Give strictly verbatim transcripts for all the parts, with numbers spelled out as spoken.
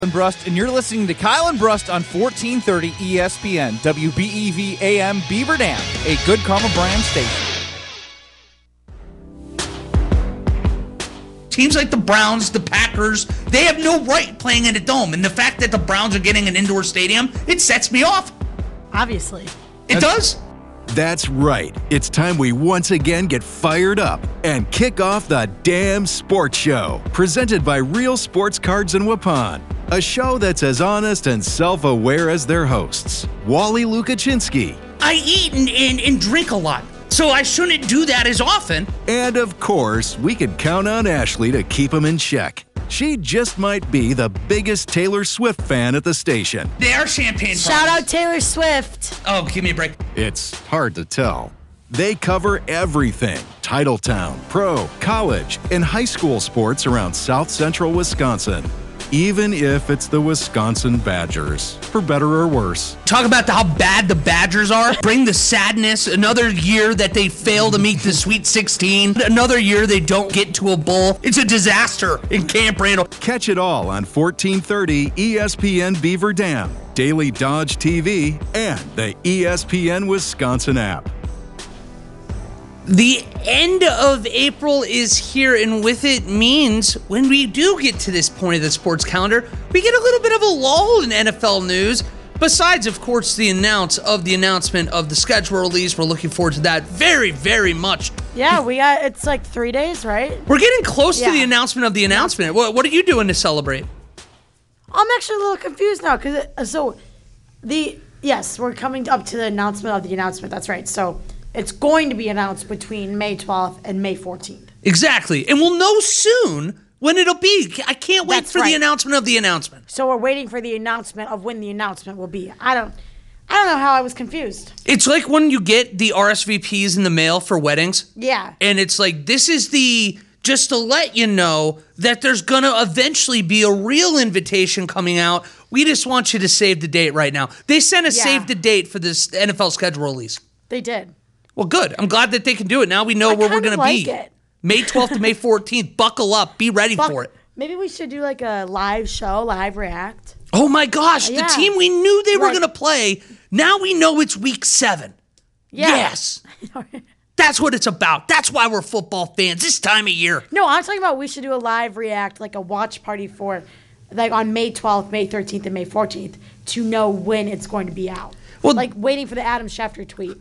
and Brust, and you're listening to Kyle and Brust on fourteen thirty E S P N, W B E V A M Beaver Dam, a Good Karma brand station. Teams like the Browns, the Packers, they have no right playing in a dome. And the fact that the Browns are getting an indoor stadium, it sets me off. Obviously. It does? That's right. It's time we once again get fired up and kick off the Damn Sports Show, presented by Real Sports Cards in Waupun. A show that's as honest and self-aware as their hosts, Wally Lukaczynski. I eat and, and, and drink a lot, so I shouldn't do that as often. And of course, we could count on Ashley to keep him in check. She just might be the biggest Taylor Swift fan at the station. They are champagne Shout problems. out Taylor Swift. Oh, give me a break. It's hard to tell. They cover everything: Titletown, pro, college, and high school sports around South Central Wisconsin. Even if it's the Wisconsin Badgers, for better or worse. Talk about the, how bad the Badgers are. Bring the sadness. Another year that they fail to meet the Sweet sixteen. Another year they don't get to a bowl. It's a disaster in Camp Randall. Catch it all on fourteen thirty E S P N Beaver Dam, Daily Dodge T V, and the E S P N Wisconsin app. The end of April is here, and with it means when we do get to this point of the sports calendar, we get a little bit of a lull in N F L news. Besides, of course, the announce of the announcement of the schedule release. We're looking forward to that very, very much. Yeah, we got, it's like three days, right? We're getting close Yeah. to the announcement of the announcement. What, what are you doing to celebrate? I'm actually a little confused now because so the yes, we're coming up to the announcement of the announcement. That's right. So it's going to be announced between May twelfth and May fourteenth. Exactly, and we'll know soon when it'll be. I can't wait That's for the right. announcement of the announcement. So we're waiting for the announcement of when the announcement will be. I don't, I don't know how I was confused. It's like when you get the R S V Ps in the mail for weddings. Yeah. And it's like, this is the, just to let you know that there's going to eventually be a real invitation coming out. We just want you to save the date right now. They sent a Yeah. save the date for this N F L schedule release. They did. Well, good. I'm glad that they can do it. Now we know I where we're kinda going to like be. it. May twelfth to May fourteenth. Buckle up. Be ready Fuck, for it. Maybe we should do like a live show, live react. Oh my gosh, Yeah. the team we knew they were Like- going to play, now we know it's week seven. Yeah. Yes. That's what it's about. That's why we're football fans this time of year. No, I'm talking about we should do a live react, like a watch party for, like on May twelfth, May thirteenth, and May fourteenth to know when it's going to be out. Well- like waiting for the Adam Schefter tweet.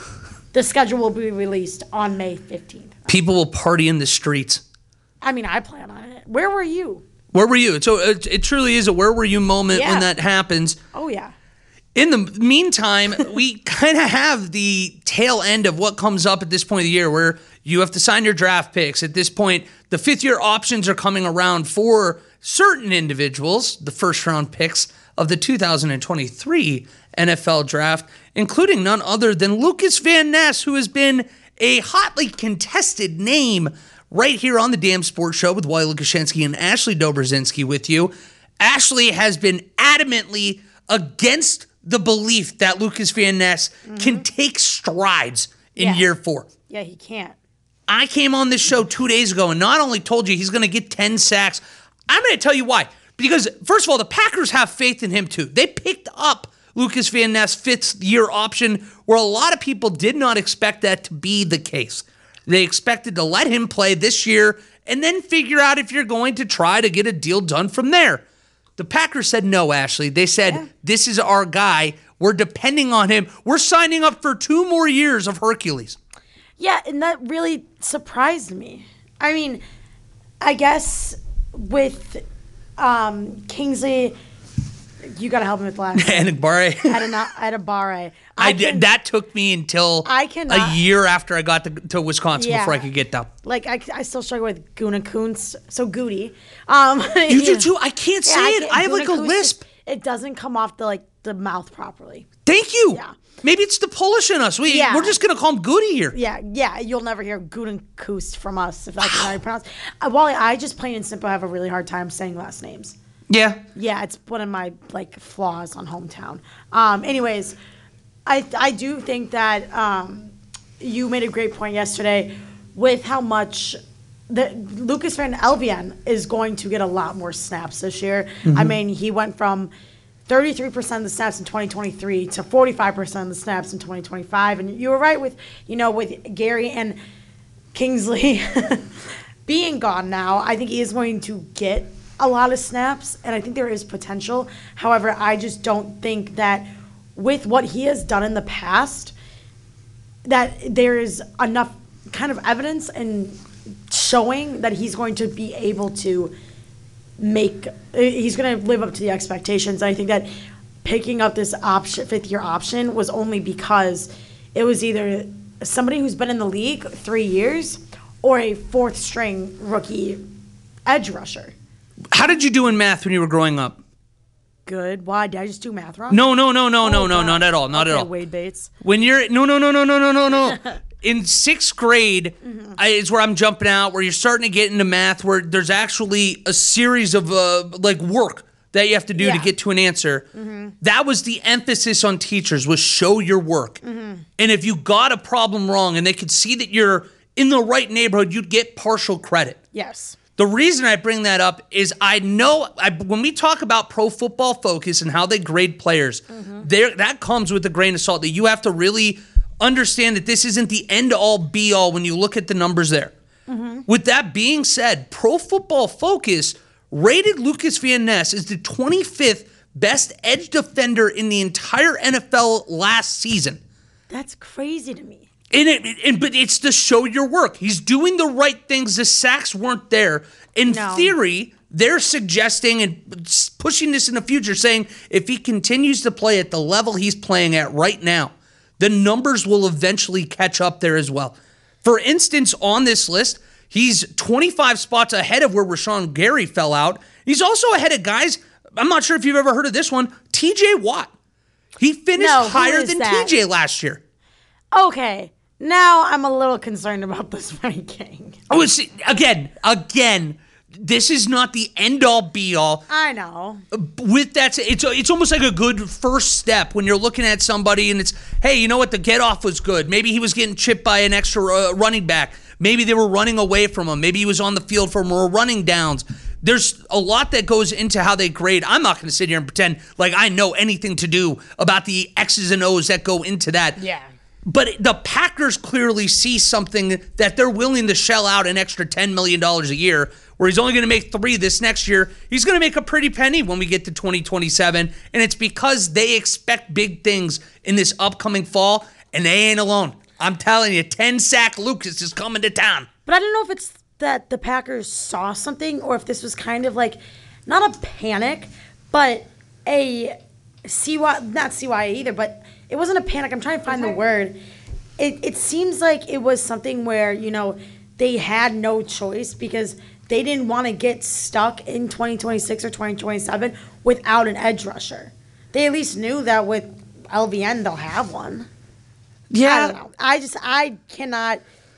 The schedule will be released on May fifteenth. People will party in the streets. I mean, I plan on it. Where were you? Where were you? So it, it truly is a where were you moment Yeah. when that happens. Oh, yeah. In the meantime, we kind of have the tail end of what comes up at this point of the year where you have to sign your draft picks. At this point, the fifth year options are coming around for certain individuals, the first round picks of the two thousand twenty-three N F L draft, including none other than Lucas Van Ness, who has been a hotly contested name right here on the Damn Sports Show with Wally Lukaczynski and Ashley Dobrzinski with you. Ashley has been adamantly against the belief that Lucas Van Ness mm-hmm. can take strides in Yeah. year four. Yeah, he can't. I came on this show two days ago and not only told you he's going to get ten sacks, I'm going to tell you why. Because, first of all, the Packers have faith in him, too. They picked up Lucas Van Ness' fifth-year option, where a lot of people did not expect that to be the case. They expected to let him play this year and then figure out if you're going to try to get a deal done from there. The Packers said no, Ashley. They said, yeah. This is our guy. We're depending on him. We're signing up for two more years of Hercules. Yeah, and that really surprised me. I mean, I guess with um, Kingsley, you got to help me with the last name. Anagbare. Adebawore. I, I did. That took me until I cannot, a year after I got to, to Wisconsin yeah, before I could get down. Like, I, I still struggle with Gunakunst. So Goody. Um, you, you do too? I can't say yeah, it. I, I have like a lisp. It, it doesn't come off the like the mouth properly. Thank you. Yeah. Maybe it's the Polish in us. We, yeah. We're just going to call him Goody here. Yeah, yeah. You'll never hear Gunakunst from us if that's how you pronounce it. Uh, Wally, I just plain and simple have a really hard time saying last names. Yeah. Yeah, it's one of my like flaws on Hometown. Um, anyways, I I do think that um, you made a great point yesterday with how much the Lucas Van Elvian is going to get a lot more snaps this year. Mm-hmm. I mean, he went from thirty-three percent of the snaps in twenty twenty-three to forty-five percent of the snaps in twenty twenty-five. And you were right with, you know, with Gary and Kingsley being gone now. I think he is going to get a lot of snaps, and I think there is potential. However, I just don't think that with what he has done in the past, that there is enough kind of evidence and showing that he's going to be able to make, he's going to live up to the expectations. And I think that picking up this option, fifth year option was only because it was either somebody who's been in the league three years or a fourth string rookie edge rusher. How did you do in math when you were growing up? Good. Why? Did I just do math wrong? No, no, no, no, Oh, no, no, God. not at all, not Okay, at all. Wade Bates. When you're no, no, no, no, no, no, no, no. In sixth grade Mm-hmm. I, is where I'm jumping out, where you're starting to get into math, where there's actually a series of uh, like work that you have to do to Yeah. get to an answer. Mm-hmm. That was the emphasis on teachers, was show your work. Mm-hmm. And if you got a problem wrong and they could see that you're in the right neighborhood, you'd get partial credit. Yes. The reason I bring that up is I know I, when we talk about Pro Football Focus and how they grade players, Mm-hmm. there that comes with a grain of salt, that you have to really understand that this isn't the end-all, be-all when you look at the numbers there. Mm-hmm. With that being said, Pro Football Focus rated Lucas Van Ness as the twenty-fifth best edge defender in the entire N F L last season. That's crazy to me. And it, and, but it's to show your work. He's doing the right things. The sacks weren't there. In No. theory, they're suggesting and pushing this in the future, saying if he continues to play at the level he's playing at right now, the numbers will eventually catch up there as well. For instance, on this list, he's twenty-five spots ahead of where Rashawn Gary fell out. He's also ahead of guys, I'm not sure if you've ever heard of this one, T J Watt. He finished No, who higher is than that? T J last year. Okay. Now I'm a little concerned about this ranking. Oh, see, again, again, this is not the end-all, be-all. I know. With that, it's it's almost like a good first step when you're looking at somebody and it's, hey, you know what, the get-off was good. Maybe he was getting chipped by an extra uh, running back. Maybe they were running away from him. Maybe he was on the field for more running downs. There's a lot that goes into how they grade. I'm not going to sit here and pretend like I know anything to do about the X's and O's that go into that. Yeah. But the Packers clearly see something that they're willing to shell out an extra ten million dollars a year, where he's only going to make three this next year. He's going to make a pretty penny when we get to twenty twenty-seven, and it's because they expect big things in this upcoming fall, and they ain't alone. I'm telling you, ten-sack Lucas is coming to town. But I don't know if it's that the Packers saw something or if this was kind of like, not a panic, but a C Y, not C Y A either, but it wasn't a panic. I'm trying to find the word. It, it seems like it was something where, you know, they had no choice because they didn't want to get stuck in twenty twenty-six or twenty twenty-seven without an edge rusher. They at least knew that with L V N they'll have one. I don't know. I just, I cannot,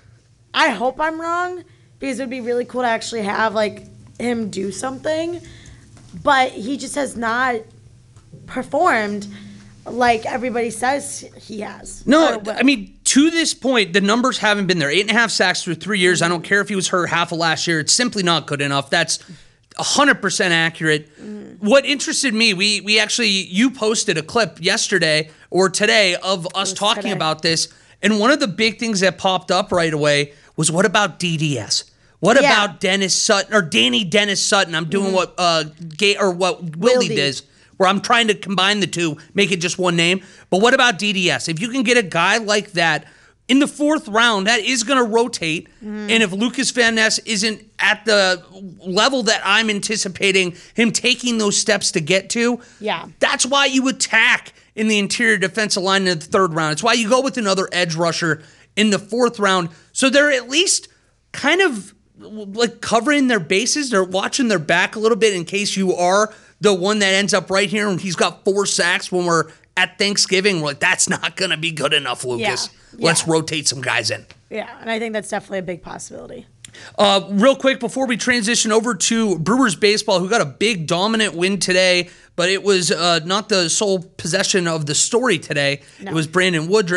I hope I'm wrong because it would be really cool to actually have, like, him do something. But he just has not performed like everybody says he has. No, Or will. I mean, to this point, the numbers haven't been there. Eight and a half sacks through three years. I don't care if he was hurt half of last year. It's simply not good enough. That's one hundred percent accurate. What interested me, we we actually, you posted a clip yesterday or today of us was talking today. about this. And one of the big things that popped up right away was, what about D D S? What Yeah. about Dennis Sutton or Danny Dennis Sutton? I'm doing what uh Ga- or what Wildy Wildy. does, where I'm trying to combine the two, make it just one name. But what about D D S? If you can get a guy like that in the fourth round, that is going to rotate. Mm-hmm. And if Lucas Van Ness isn't at the level that I'm anticipating him taking those steps to get to, Yeah. that's why you attack in the interior defensive line in the third round. It's why you go with another edge rusher in the fourth round. So they're at least kind of like covering their bases. They're watching their back a little bit in case you are the one that ends up right here and he's got four sacks when we're at Thanksgiving. We're like, that's not going to be good enough, Lucas. Yeah. Let's Yeah. rotate some guys in. Yeah, and I think that's definitely a big possibility. Uh, real quick, before we transition over to Brewers baseball, who got a big dominant win today, but it was uh, not the sole possession of the story today. No. It was Brandon Woodruff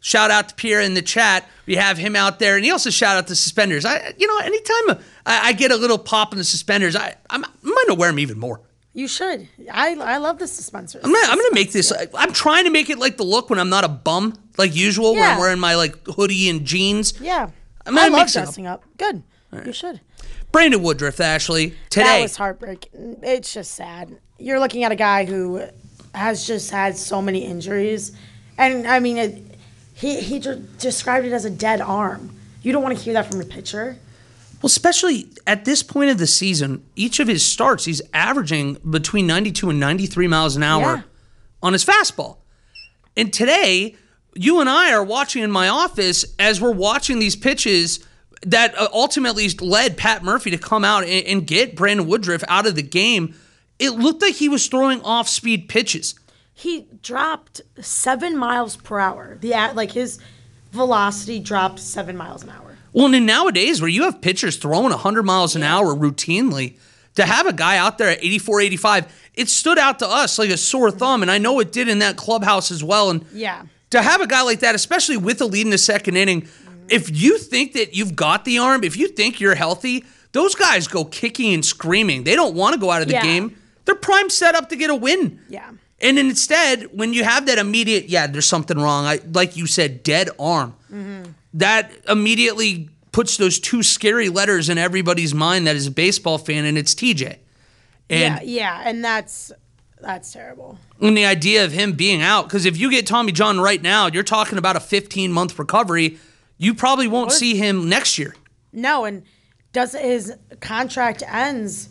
Shout out to Pierre in the chat. We have him out there, and he also shout out the suspenders. I, you know, anytime I, I get a little pop in the suspenders, I, I'm, I'm going to wear them even more. You should. I I love the suspenders. I'm gonna, I'm gonna make this. I'm trying to make it like the look when I'm not a bum like usual, Yeah. where I'm wearing my like hoodie and jeans. Yeah. I'm I gonna love mix it up. dressing up. Good. You should. Brandon Woodruff, Ashley, That today. was heartbreaking. It's just sad. You're looking at a guy who has just had so many injuries, and I mean, it, he he just described it as a dead arm. You don't want to hear that from a pitcher. Well, especially at this point of the season, each of his starts, he's averaging between ninety-two and ninety-three miles an hour Yeah. on his fastball. And today, you and I are watching in my office as we're watching these pitches that uh, ultimately led Pat Murphy to come out and, and get Brandon Woodruff out of the game. It looked like he was throwing off-speed pitches. He dropped seven miles per hour. The at- like his velocity dropped seven miles an hour. Well, and then nowadays where you have pitchers throwing one hundred miles an hour routinely, to have a guy out there at eighty-four, eighty-five, it stood out to us like a sore thumb, and I know it did in that clubhouse as well. And Yeah. to have a guy like that, especially with a lead in the second inning, if you think that you've got the arm, if you think you're healthy, those guys go kicking and screaming. They don't want to go out of the Yeah. game. They're prime set up to get a win. Yeah. And then instead, when you have that immediate, yeah, there's something wrong, I, like you said, dead arm, that immediately puts those two scary letters in everybody's mind that is a baseball fan, and it's T J. And yeah, yeah, and that's that's terrible. and the idea of him being out, because if you get Tommy John right now, you're talking about a fifteen-month recovery. You probably won't see him next year. No, and does his contract ends?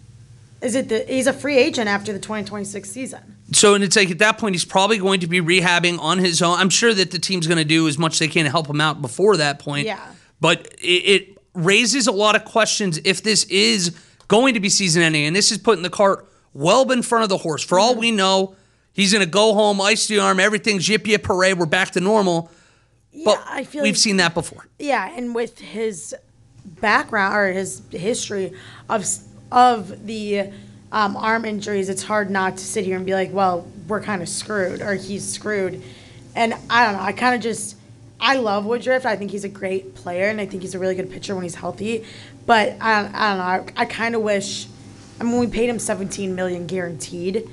Is it the he's a free agent after the twenty twenty-six season? So, and it's like at that point, he's probably going to be rehabbing on his own. I'm sure that the team's going to do as much as they can to help him out before that point. Yeah. But it, it raises a lot of questions if this is going to be season ending, and this is putting the cart well in front of the horse. For all we know, he's going to go home, ice the arm, everything's yip yip hooray, we're back to normal. But yeah, I feel we've like, seen that before. Yeah, and with his background or his history of of the um, arm injuries, it's hard not to sit here and be like, well, we're kind of screwed or he's screwed. And I don't know. I kind of just I love Woodruff. I think he's a great player, and I think he's a really good pitcher when he's healthy. But I, I don't know. I, I kind of wish. I mean, we paid him seventeen million dollars guaranteed.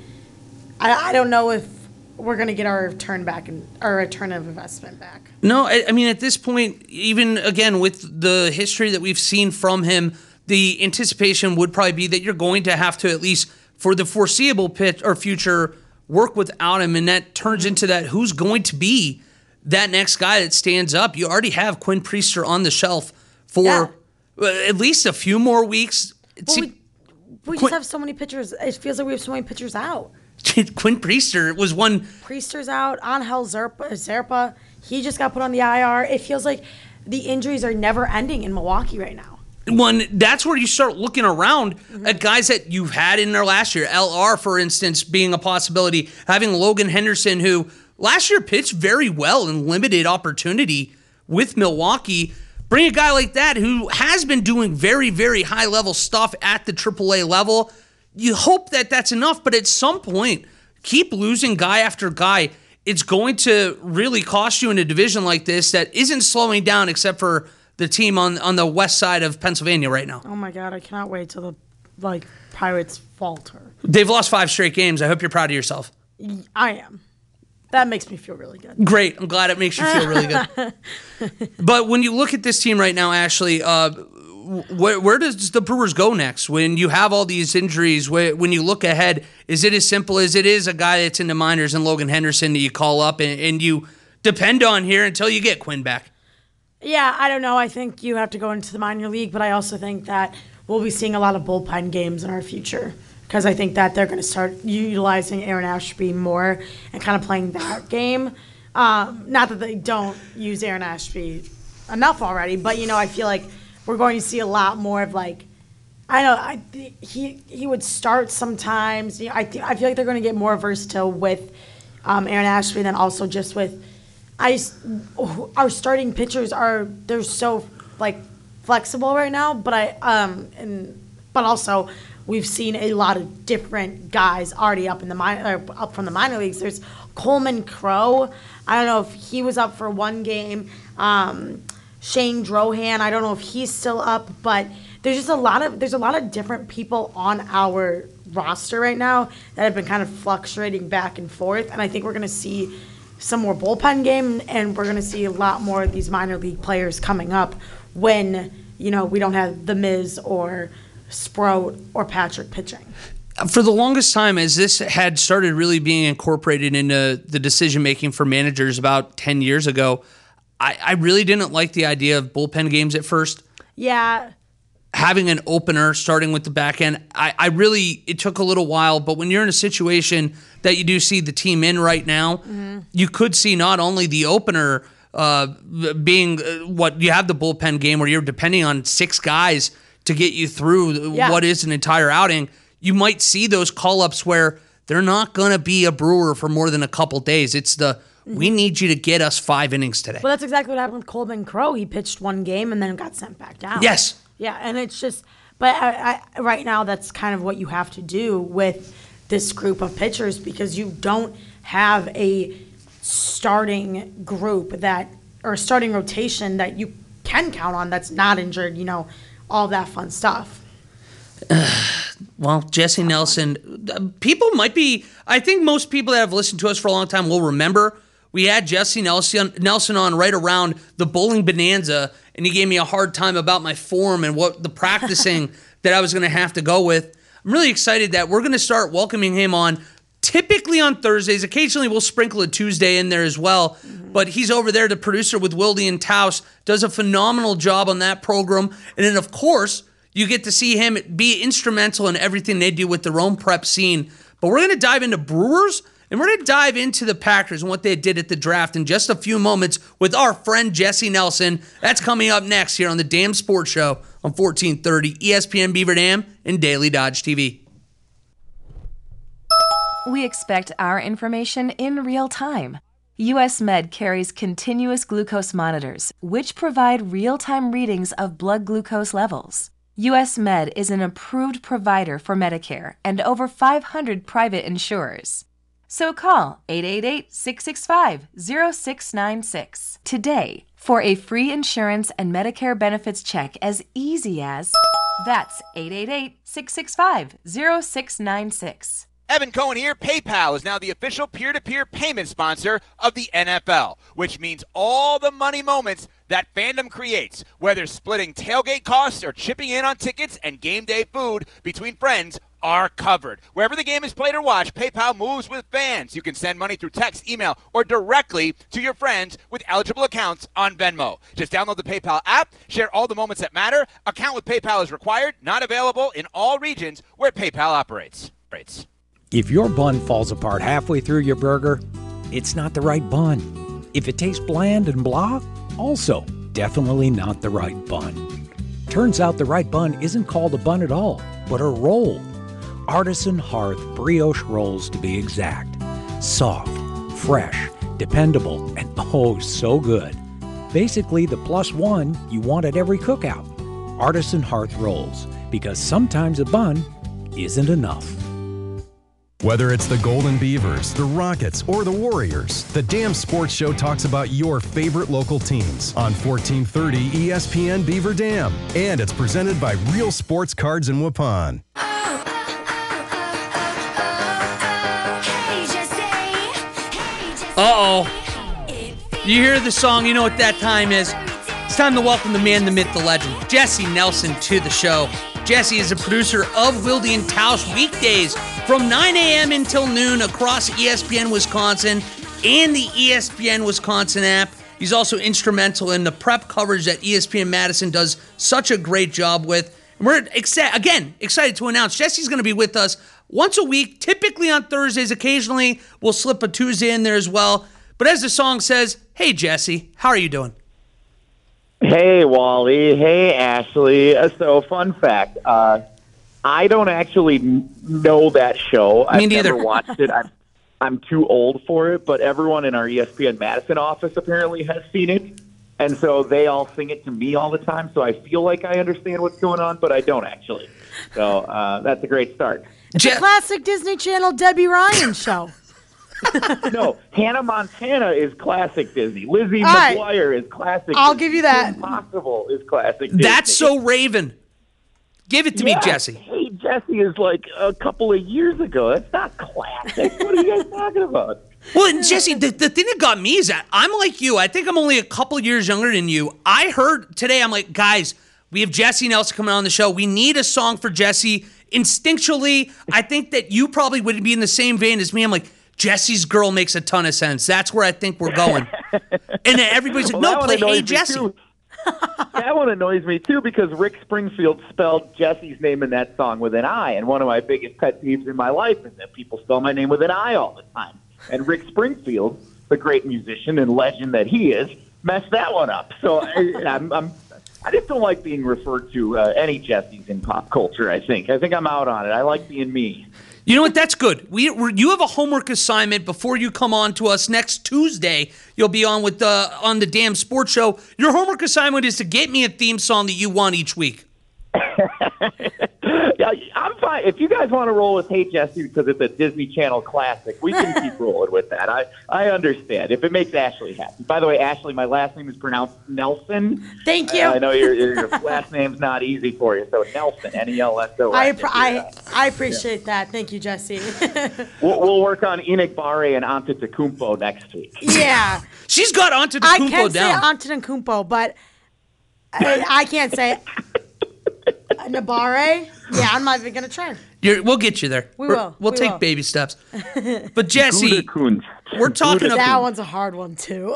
I, I don't know if we're gonna get our return back and our return of investment back. No, I, I mean, at this point, even again, with the history that we've seen from him, the anticipation would probably be that you're going to have to, at least for the foreseeable pitch or future, work without him. And that turns into that who's going to be that next guy that stands up. You already have Quinn Priester on the shelf for Yeah. uh, at least a few more weeks. Well, See, we, we Quinn- just have so many pitchers. It feels like we have so many pitchers out. Quinn Priester was one. Priester's out. Angel Zerpa, Zerpa, he just got put on the I R. It feels like the injuries are never ending in Milwaukee right now. One, that's where you start looking around at guys that you've had in there last year. L R, for instance, being a possibility. Having Logan Henderson, who last year pitched very well in limited opportunity with Milwaukee. Bring a guy like that who has been doing very, very high-level stuff at the triple A level. You hope that that's enough, but at some point, keep losing guy after guy. It's going to really cost you in a division like this that isn't slowing down except for the team on, on the west side of Pennsylvania right now. Oh my God, I cannot wait till the like Pirates falter. They've lost five straight games. I hope you're proud of yourself. I am. That makes me feel really good. Great. I'm glad it makes you feel really good. But when you look at this team right now, Ashley, uh, where, where does the Brewers go next? When you have all these injuries, where, when you look ahead, is it as simple as it is a guy that's in the minors and Logan Henderson that you call up and, and you depend on here until you get Quinn back? Yeah, I don't know. I think you have to go into the minor league, but I also think that we'll be seeing a lot of bullpen games in our future because I think that they're going to start utilizing Aaron Ashby more and kind of playing that game. Um, not that they don't use Aaron Ashby enough already, but, you know, I feel like we're going to see a lot more of, like, I know I, he he would start sometimes. You know, I, th- I feel like they're going to get more versatile with um, Aaron Ashby than also just with I, our starting pitchers are they're so like flexible right now, but I um and but also we've seen a lot of different guys already up in the minor, up from the minor leagues. There's Coleman Crow. I don't know if he was up for one game. Um, Shane Drohan. I don't know if he's still up, but there's just a lot of there's a lot of different people on our roster right now that have been kind of fluctuating back and forth, and I think we're going to see some more bullpen game, and we're going to see a lot more of these minor league players coming up when, you know, we don't have the Miz or Sprout or Patrick pitching. For the longest time, as this had started really being incorporated into the decision-making for managers about ten years ago, I, I really didn't like the idea of bullpen games at first. Yeah. Having an opener starting with the back end, I, I really, it took a little while, but when you're in a situation that you do see the team in right now, mm-hmm. you could see not only the opener uh, being uh, what you have the bullpen game where you're depending on six guys to get you through yeah. what is an entire outing. You might see those call-ups where they're not going to be a Brewer for more than a couple days. It's the, mm-hmm. we need you to get us five innings today. Well, that's exactly what happened with Coleman Crow. He pitched one game and then got sent back down. Yes. Yeah, and it's just, but I, I, right now that's kind of what you have to do with this group of pitchers because you don't have a starting group that, or starting rotation that you can count on that's not injured, you know, all that fun stuff. Well, Jesse Nelson, people might be, I think most people that have listened to us for a long time will remember we had Jesse Nelson, Nelson on right around the bowling bonanza, and he gave me a hard time about my form and what the practicing that I was going to have to go with. I'm really excited that we're going to start welcoming him on typically on Thursdays. Occasionally we'll sprinkle a Tuesday in there as well, mm-hmm. but he's over there, the producer with Wilde and Taus, does a phenomenal job on that program. And then, of course, you get to see him be instrumental in everything they do with their own prep scene. But we're going to dive into Brewers, and we're going to dive into the Packers and what they did at the draft in just a few moments with our friend Jesse Nelson. That's coming up next here on the Dam Sports Show on fourteen thirty E S P N Beaver Dam and Daily Dodge T V. We expect our information in real time. U S Med carries continuous glucose monitors, which provide real-time readings of blood glucose levels. U S Med is an approved provider for Medicare and over five hundred private insurers. So call eight eight eight, six six five, zero six nine six today for a free insurance and Medicare benefits check as easy as, that's eight eight eight, six six five, zero six nine six. Evan Cohen here. PayPal is now the official peer-to-peer payment sponsor of the N F L, which means all the money moments that fandom creates, whether splitting tailgate costs or chipping in on tickets and game day food between friends, are covered. Wherever the game is played or watched, PayPal moves with fans. You can send money through text, email, or directly to your friends with eligible accounts on Venmo. Just download the PayPal app, share all the moments that matter. Account with PayPal is required, not available in all regions where PayPal operates. If your bun falls apart halfway through your burger, it's not the right bun. If it tastes bland and blah, also definitely not the right bun. Turns out the right bun isn't called a bun at all, but a roll. Artisan Hearth brioche rolls to be exact. Soft, fresh, dependable, and oh so good. Basically the plus one you want at every cookout. Artisan Hearth rolls, because sometimes a bun isn't enough. Whether it's the Golden Beavers, the Rockets, or the Warriors, the Dam Sports Show talks about your favorite local teams on fourteen thirty E S P N Beaver Dam. And it's presented by Real Sports Cards in Waupun. Uh-oh. You hear the song, you know what that time is. It's time to welcome the man, the myth, the legend, Jesse Nelson, to the show. Jesse is a producer of Wilde and Taus weekdays from nine a.m. until noon across E S P N Wisconsin and the E S P N Wisconsin app. He's also instrumental in the prep coverage that E S P N Madison does such a great job with. And we're, exa- again, excited to announce Jesse's going to be with us once a week, typically on Thursdays. Occasionally, we'll slip a Tuesday in there as well. But as the song says, hey, Jesse, how are you doing? Hey, Wally. Hey, Ashley. Uh, So, fun fact, uh, I don't actually know that show. Me I've neither. never watched it. I'm, I'm too old for it, but everyone in our E S P N Madison office apparently has seen it. And so they all sing it to me all the time, so I feel like I understand what's going on, but I don't actually. So uh, that's a great start. It's Je- a classic Disney Channel Debbie Ryan show. No, Hannah Montana is classic Disney. Lizzie All right. McGuire is classic I'll Disney. give you that. Kim Possible is classic Disney. That's so Raven. Give it to Yeah, me, Jesse. Hey, Jesse is like a couple of years ago. That's not classic. What are you guys talking about? Well, and Jesse, the, the thing that got me is that I'm like you. I think I'm only a couple years younger than you. I heard today, I'm like, guys, we have Jesse Nelson coming on the show. We need a song for Jesse. Instinctually, I think that you probably would be in the same vein as me. I'm like, Jesse's Girl makes a ton of sense. That's where I think we're going. And then everybody's like, Well, no, that play one annoys Hey me, Jesse. too. That one annoys me, too, because Rick Springfield spelled Jesse's name in that song with an I, and one of my biggest pet peeves in my life is that people spell my name with an I all the time. And Rick Springfield, the great musician and legend that he is, messed that one up. So I, I'm, I'm, I just don't like being referred to uh, any Jessies in pop culture, I think. I think I'm out on it. I like being me. You know what? That's good. We we're, you have a homework assignment before you come on to us next Tuesday. You'll be on with the on the damn sports show. Your homework assignment is to get me a theme song that you want each week. Yeah, I'm fine. If you guys want to roll with Hey Jesse because it's a Disney Channel classic, we can keep rolling with that. I, I understand. If it makes Ashley happy. By the way, Ashley, my last name is pronounced Nelson. Thank you. I, I know your, your, your last name's not easy for you, so Nelson, N E L S O N. I, appre- I, I appreciate that. Thank you, Jesse. We'll, we'll work on Enoch Barre and Antetokounmpo next week. Yeah. She's got onto the I Kumpo can down. say Antetokounmpo, but I, I can't say Nabare. Yeah, I'm not even going to try. You're, we'll get you there. We We're- will. We'll We take will. baby steps. But Jesse, Gutekunst. we're talking Gutekunst. That about. one's a hard one, too.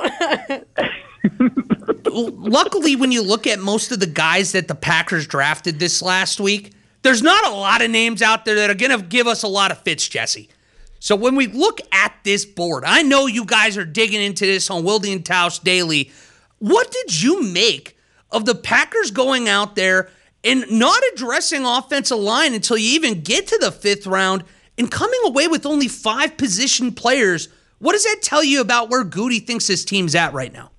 Luckily, when you look at most of the guys that the Packers drafted this last week, there's not a lot of names out there that are going to give us a lot of fits, Jesse. So when we look at this board, I know you guys are digging into this on Wilde and Tausch Daily. What did you make of the Packers going out there and not addressing offensive line until you even get to the fifth round and coming away with only five position players? What does that tell you about where Goody thinks his team's at right now?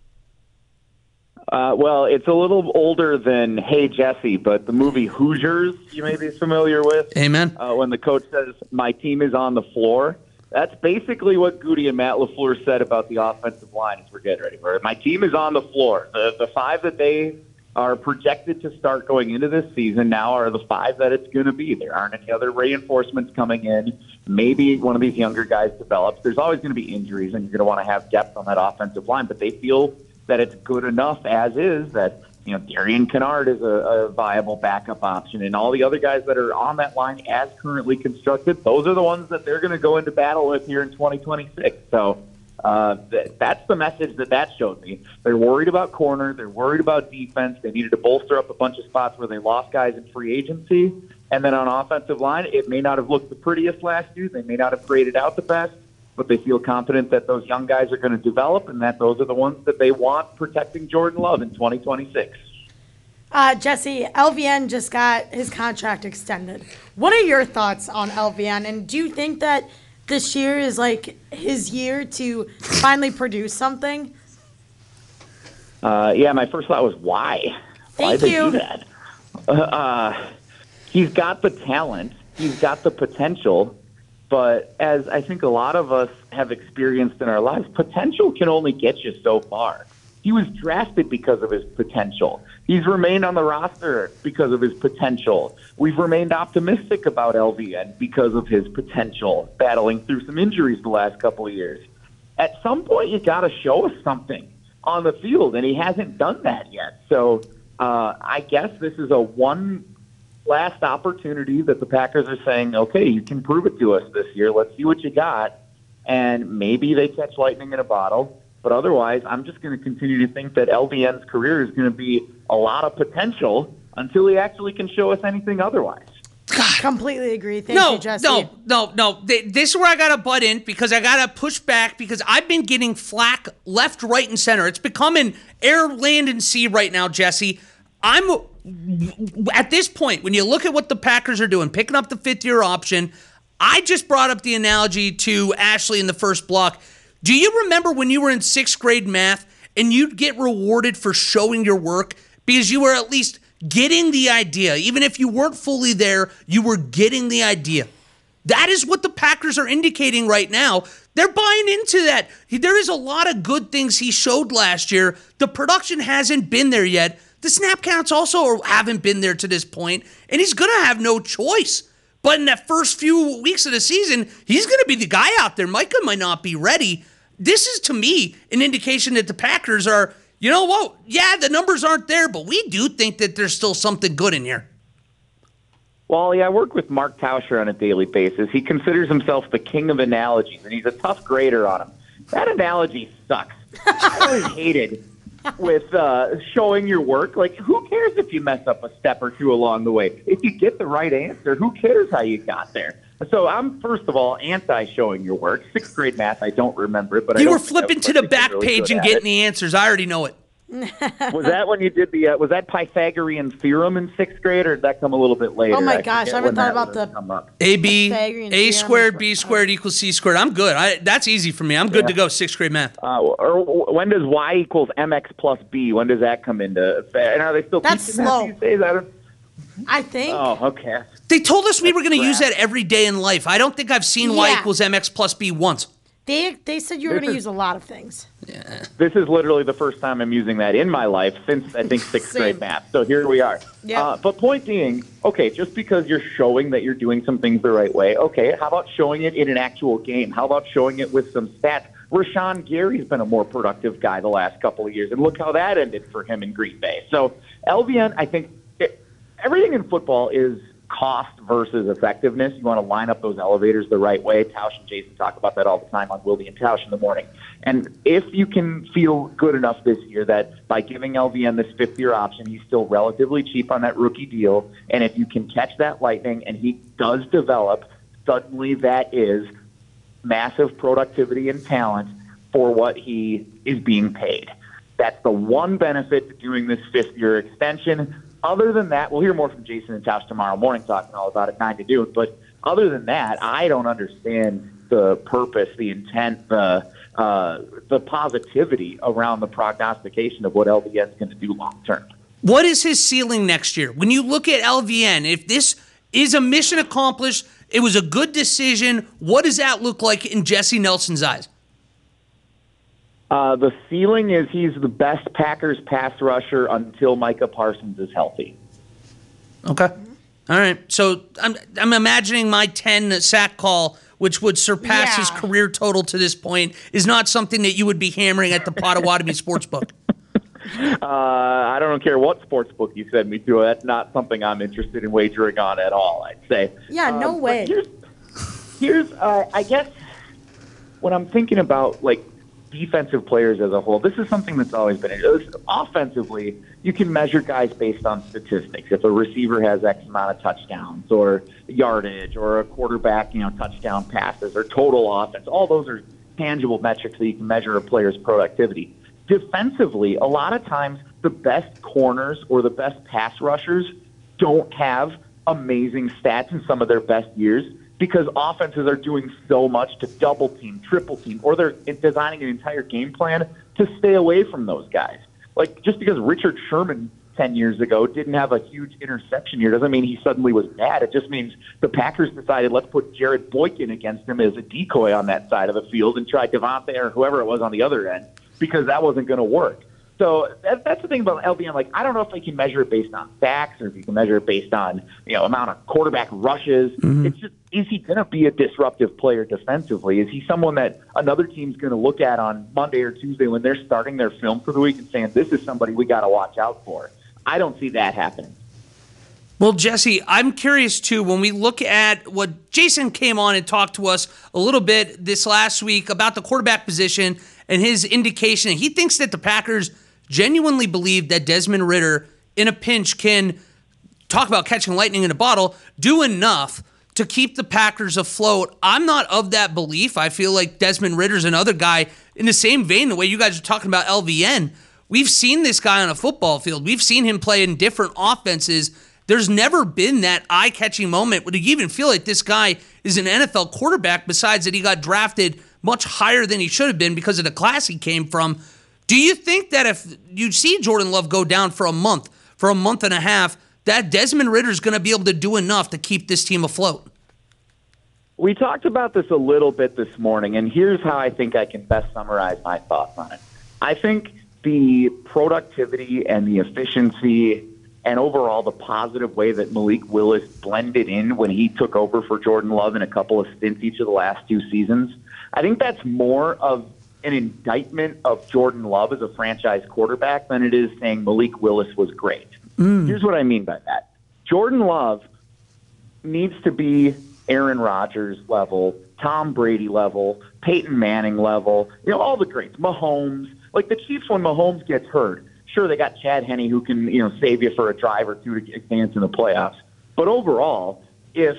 Uh, well, it's a little older than Hey Jesse, but the movie Hoosiers, you may be familiar with. Amen. Uh, when the coach says, my team is on the floor, that's basically what Goody and Matt LaFleur said about the offensive line as we're getting ready for it. My team is on the floor. The, the five that they are projected to start going into this season now are the five that it's going to be. There aren't any other reinforcements coming in. Maybe one of these younger guys develops. There's always going to be injuries, and you're going to want to have depth on that offensive line, but they feel that it's good enough as is that, you know, Darian Kennard is a, a viable backup option, and all the other guys that are on that line as currently constructed, those are the ones that they're going to go into battle with here in twenty twenty-six. So uh, th- that's the message that that showed me. They're worried about corner. They're worried about defense. They needed to bolster up a bunch of spots where they lost guys in free agency. And then on offensive line, it may not have looked the prettiest last year. They may not have graded out the best, but they feel confident that those young guys are going to develop and that those are the ones that they want protecting Jordan Love in twenty twenty-six. Uh, Jesse, L V N just got his contract extended. What are your thoughts on L V N? And do you think that this year is like his year to finally produce something? Uh, yeah, my first thought was why? Why Thank did you. they do that? Uh, uh, he's got the talent. He's got the potential. But as I think a lot of us have experienced in our lives, potential can only get you so far. He was drafted because of his potential. He's remained on the roster because of his potential. We've remained optimistic about L V N because of his potential, battling through some injuries the last couple of years. At some point, you got to show us something on the field, and he hasn't done that yet. So uh, I guess this is a one last opportunity that the Packers are saying, okay, you can prove it to us this year. Let's see what you got. And maybe they catch lightning in a bottle. But otherwise, I'm just going to continue to think that L V N's career is going to be a lot of potential until he actually can show us anything otherwise. Completely agree. Thank no, you, Jesse. no, no, no. Th- This is where I got to butt in because I got to push back because I've been getting flack left, right, and center. It's becoming air, land, and sea right now, Jesse. I'm at this point, when you look at what the Packers are doing, picking up the fifth-year option, I just brought up the analogy to Ashley in the first block. Do you remember when you were in sixth grade math and you'd get rewarded for showing your work because you were at least getting the idea. Even if you weren't fully there, you were getting the idea. That is what the Packers are indicating right now. They're buying into that. There is a lot of good things he showed last year. The production hasn't been there yet. The snap counts also haven't been there to this point, and he's going to have no choice. But in that first few weeks of the season, he's going to be the guy out there. Micah might not be ready. This is, to me, an indication that the Packers are, you know what, yeah, the numbers aren't there, but we do think that there's still something good in here. Well, yeah, I work with Mark Tauscher on a daily basis. He considers himself the king of analogies, and he's a tough grader on them. That analogy sucks. I always hated with uh, showing your work. Like, who cares if you mess up a step or two along the way? If you get the right answer, who cares how you got there? So I'm, first of all, anti-showing your work. Sixth grade math, I don't remember it. But you I were flipping to the back really page and getting it. the answers. I already know it. Was that when you did the, uh, was that Pythagorean theorem in sixth grade, or did that come a little bit later? Oh, my gosh, I haven't thought about the A, B, A squared, B squared equals C squared. I'm good. I, that's easy for me. I'm good yeah. to go, sixth grade math. Uh, or when does Y equals M X plus B? When does that come into effect? And are they still that's teaching slow. that these days? I, don't... I think. Oh, okay. They told us we that's were going to use that every day in life. I don't think I've seen yeah. Y equals M X plus B once. They they said you were going to use a lot of things. Yeah. This is literally the first time I'm using that in my life since, I think, sixth grade math. So here we are. Yep. Uh, but point being, okay, just because you're showing that you're doing some things the right way, okay, how about showing it in an actual game? How about showing it with some stats? Rashawn Gary's been a more productive guy the last couple of years, and look how that ended for him in Green Bay. So L V N, I think, it, everything in football is cost versus effectiveness. You want to line up those elevators the right way. Tausch and Jason talk about that all the time on Wildy and Tausch in the morning. And if you can feel good enough this year that by giving L V N this fifth-year option, he's still relatively cheap on that rookie deal, and if you can catch that lightning and he does develop, suddenly that is massive productivity and talent for what he is being paid. That's the one benefit to doing this fifth-year extension. Other than that, we'll hear more from Jason and Tausch tomorrow morning talking all about it, nine to noon. But other than that, I don't understand the purpose, the intent, the uh, the positivity around the prognostication of what L V N is going to do long term. What is his ceiling next year? When you look at L V N, if this is a mission accomplished, it was a good decision, what does that look like in Jesse Nelson's eyes? Uh, the ceiling is he's the best Packers pass rusher until Micah Parsons is healthy. Okay. All right. So I'm I'm imagining my ten sack call, which would surpass yeah. his career total to this point, is not something that you would be hammering at the Potawatomi Sportsbook. Uh, I don't care what sports book you send me to. That's not something I'm interested in wagering on at all, I'd say. Yeah, no um, way. Here's, here's uh, I guess, when I'm thinking about, like, defensive players as a whole, this is something that's always been offensively. You can measure guys based on statistics. If a receiver has X amount of touchdowns or yardage or a quarterback, you know, touchdown passes or total offense, all those are tangible metrics that you can measure a player's productivity. Defensively, a lot of times the best corners or the best pass rushers don't have amazing stats in some of their best years, because offenses are doing so much to double team, triple team, or they're designing an entire game plan to stay away from those guys. Like, just because Richard Sherman ten years ago didn't have a huge interception year doesn't mean he suddenly was bad. It just means the Packers decided, let's put Jared Boykin against him as a decoy on that side of the field and try Devontae or whoever it was on the other end, because that wasn't going to work. So that, that's the thing about L V N. Like, I don't know if they can measure it based on sacks or if you can measure it based on, you know, amount of quarterback rushes. Mm-hmm. It's just, is he going to be a disruptive player defensively? Is he someone that another team's going to look at on Monday or Tuesday when they're starting their film for the week and saying, this is somebody we got to watch out for? I don't see that happening. Well, Jesse, I'm curious, too, when we look at what Jason came on and talked to us a little bit this last week about the quarterback position and his indication. He thinks that the Packers genuinely believe that Desmond Ridder, in a pinch, can, talk about catching lightning in a bottle, do enough to keep the Packers afloat. I'm not of that belief. I feel like Desmond Ridder's another guy in the same vein, the way you guys are talking about L V N. We've seen this guy on a football field. We've seen him play in different offenses. There's never been that eye-catching moment where you even feel like this guy is an N F L quarterback, besides that he got drafted much higher than he should have been because of the class he came from. Do you think that if you see Jordan Love go down for a month, for a month and a half, that Desmond Ridder is going to be able to do enough to keep this team afloat. We talked about this a little bit this morning, and here's how I think I can best summarize my thoughts on it. I think the productivity and the efficiency and overall the positive way that Malik Willis blended in when he took over for Jordan Love in a couple of stints each of the last two seasons, I think that's more of an indictment of Jordan Love as a franchise quarterback than it is saying Malik Willis was great. Mm. Here's what I mean by that. Jordan Love needs to be Aaron Rodgers level, Tom Brady level, Peyton Manning level, you know, all the greats, Mahomes. Like the Chiefs, when Mahomes gets hurt, sure, they got Chad Henne who can, you know, save you for a drive or two to advance in the playoffs. But overall, if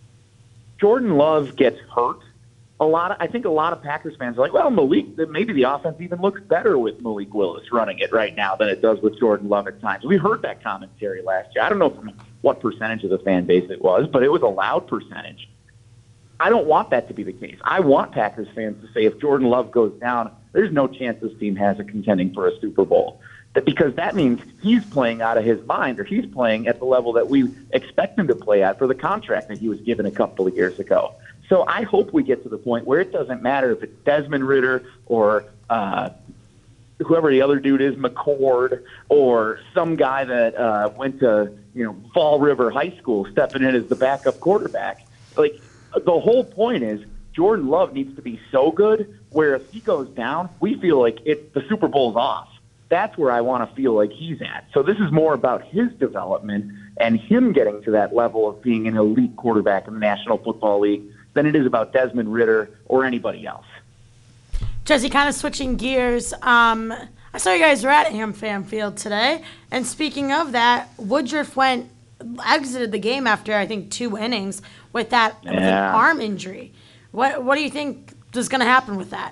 Jordan Love gets hurt, a lot of, I think a lot of Packers fans are like, well, Malik, maybe the offense even looks better with Malik Willis running it right now than it does with Jordan Love at times. We heard that commentary last year. I don't know from what percentage of the fan base it was, but it was a loud percentage. I don't want that to be the case. I want Packers fans to say if Jordan Love goes down, there's no chance this team has a contending for a Super Bowl. That because that means he's playing out of his mind, or he's playing at the level that we expect him to play at for the contract that he was given a couple of years ago. So I hope we get to the point where it doesn't matter if it's Desmond Ridder or uh, whoever the other dude is, McCord, or some guy that uh, went to you know Fall River High School stepping in as the backup quarterback. Like the whole point is Jordan Love needs to be so good where if he goes down, we feel like it the Super Bowl's off. That's where I want to feel like he's at. So this is more about his development and him getting to that level of being an elite quarterback in the National Football League than it is about Desmond Ridder or anybody else. Jesse, kind of switching gears, um, I saw you guys were at AmFam Field today, and speaking of that, Woodruff went exited the game after, I think, two innings with that yeah. with an arm injury. What what do you think is going to happen with that?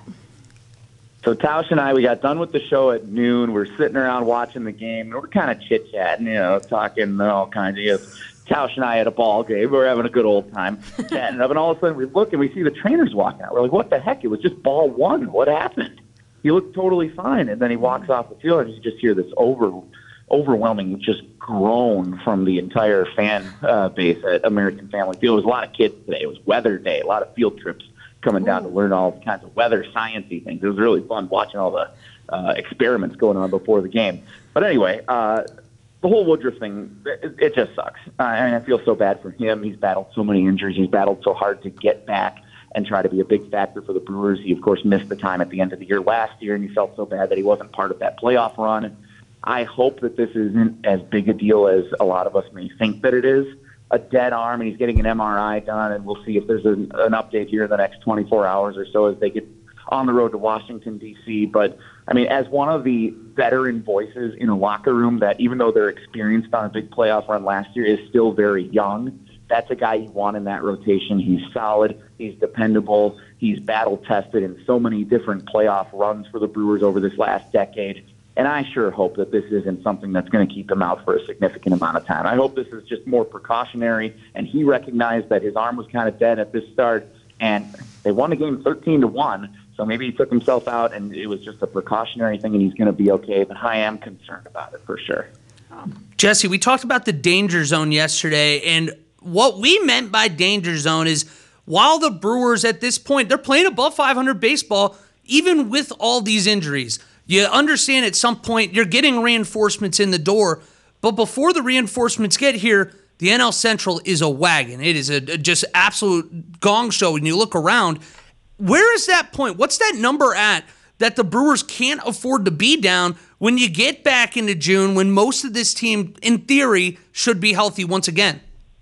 So Tausch and I, we got done with the show at noon. We're sitting around watching the game. We're kind of chit-chatting, you know, talking all kinds of stuff. Tausch and I at a ball game. We're having a good old time chatting up, and all of a sudden we look and we see the trainers walking out. We're like, what the heck? It was just ball one. What happened? He looked totally fine, and then he walks off the field, and you just hear this over, overwhelming just groan from the entire fan uh, base at American Family Field. It was a lot of kids today. It was weather day, a lot of field trips coming down to learn all kinds of weather sciencey things. It was really fun watching all the uh, experiments going on before the game. But anyway, uh, the whole Woodruff thing, it, it just sucks. Uh, I mean, I feel so bad for him. He's battled so many injuries. He's battled so hard to get back and try to be a big factor for the Brewers. He, of course, missed the time at the end of the year last year, and he felt so bad that he wasn't part of that playoff run. I hope that this isn't as big a deal as a lot of us may think that it is. A dead arm, and he's getting an M R I done, and we'll see if there's an, an update here in the next twenty-four hours or so as they get on the road to Washington, D C But, I mean, as one of the veteran voices in a locker room that, even though they're experienced on a big playoff run last year, is still very young, that's a guy you want in that rotation. He's solid. He's dependable. He's battle-tested in so many different playoff runs for the Brewers over this last decade. And I sure hope that this isn't something that's going to keep him out for a significant amount of time. I hope this is just more precautionary, and he recognized that his arm was kind of dead at this start, and they won the game thirteen to one, so maybe he took himself out, and it was just a precautionary thing, and he's going to be okay, but I am concerned about it for sure. Jesse, we talked about the danger zone yesterday, and what we meant by danger zone is while the Brewers at this point, they're playing above five hundred baseball, even with all these injuries. You understand at some point you're getting reinforcements in the door, but before the reinforcements get here, the N L Central is a wagon. It is a, a just absolute gong show when you look around. Where is that point? What's that number at that the Brewers can't afford to be down when you get back into June when most of this team, in theory, should be healthy once again?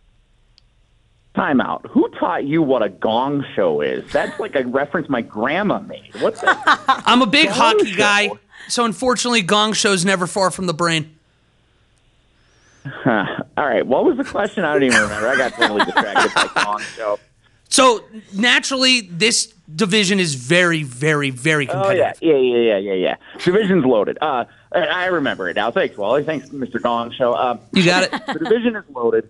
Timeout. Who taught you what a gong show is? That's like a reference my grandma made. What's that? I'm a big gong hockey show? guy, so unfortunately, gong show's never far from the brain. Huh. All right. What was the question? I don't even remember. I got totally distracted by gong show. So naturally, this division is very, very, very competitive. Oh yeah, yeah, yeah, yeah, yeah, yeah. Division's loaded. Uh, I remember it now. Thanks, Wally. Thanks, Mister Gong Show. Uh, you got it. The division is loaded.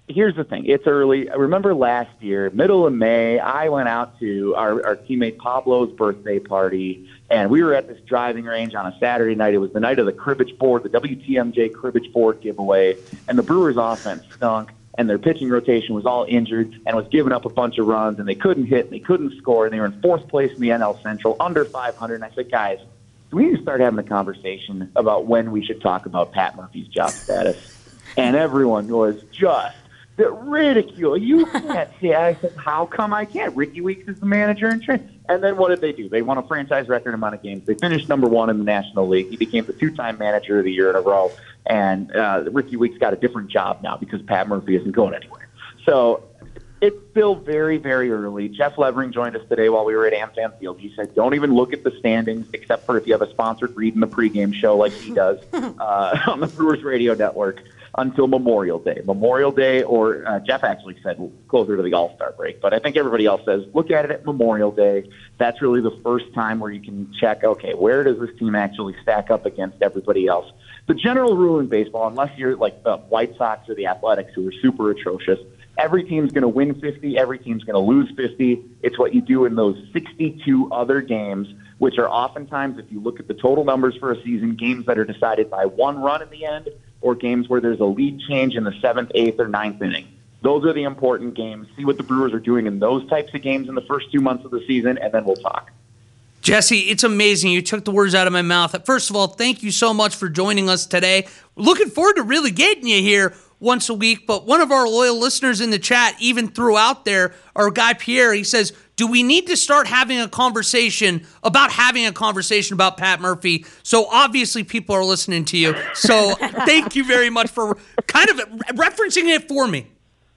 here's the thing. It's early. I remember last year, middle of May, I went out to our, our teammate Pablo's birthday party, and we were at this driving range on a Saturday night. It was the night of the cribbage board, the W T M J cribbage board giveaway, and the Brewers' offense stunk, and their pitching rotation was all injured and was giving up a bunch of runs, and they couldn't hit, and they couldn't score, and they were in fourth place in the N L Central, under five hundred. And I said, guys, we need to start having a conversation about when we should talk about Pat Murphy's job status. And everyone was just the ridicule. You can't say. I said, how come I can't? Ricky Weeks is the manager and trainer. And then what did they do? They won a franchise record amount of games. They finished number one in the National League. He became the two-time manager of the year in a row. And uh, Ricky Weeks got a different job now because Pat Murphy isn't going anywhere. So it's still very, very early. Jeff Levering joined us today while we were at AmFam Field. He said, don't even look at the standings except for if you have a sponsored read in the pregame show like he does uh, on the Brewers Radio Network until Memorial Day. Memorial Day, or uh, Jeff actually said closer to the All-Star break. But I think everybody else says, look at it at Memorial Day. That's really the first time where you can check, okay, where does this team actually stack up against everybody else? The general rule in baseball, unless you're like the White Sox or the Athletics, who are super atrocious, every team's going to win fifty, every team's going to lose fifty. It's what you do in those sixty-two other games, which are oftentimes, if you look at the total numbers for a season, games that are decided by one run in the end, or games where there's a lead change in the seventh, eighth, or ninth inning. Those are the important games. See what the Brewers are doing in those types of games in the first two months of the season, and then we'll talk. Jesse, it's amazing. You took the words out of my mouth. First of all, thank you so much for joining us today. Looking forward to really getting you here once a week. But one of our loyal listeners in the chat even threw out there, our guy Pierre, he says, do we need to start having a conversation about having a conversation about Pat Murphy? So obviously people are listening to you. So thank you very much for kind of referencing it for me.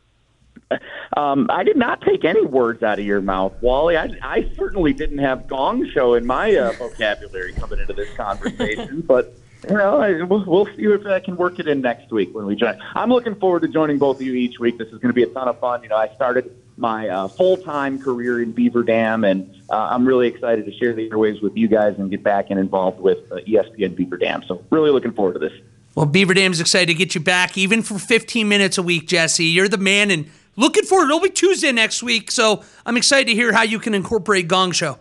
Um, I did not take any words out of your mouth, Wally. I, I certainly didn't have Gong Show in my uh, vocabulary coming into this conversation, but you know, I, we'll, we'll see if I can work it in next week when we join. I'm looking forward to joining both of you each week. This is going to be a ton of fun. You know, I started my uh, full-time career in Beaver Dam, and uh, I'm really excited to share the airwaves with you guys and get back and involved with uh, E S P N Beaver Dam. So really looking forward to this. Well, Beaver Dam's excited to get you back, even for fifteen minutes a week, Jesse. You're the man, and looking forward. It'll be Tuesday next week, so I'm excited to hear how you can incorporate Gong Show.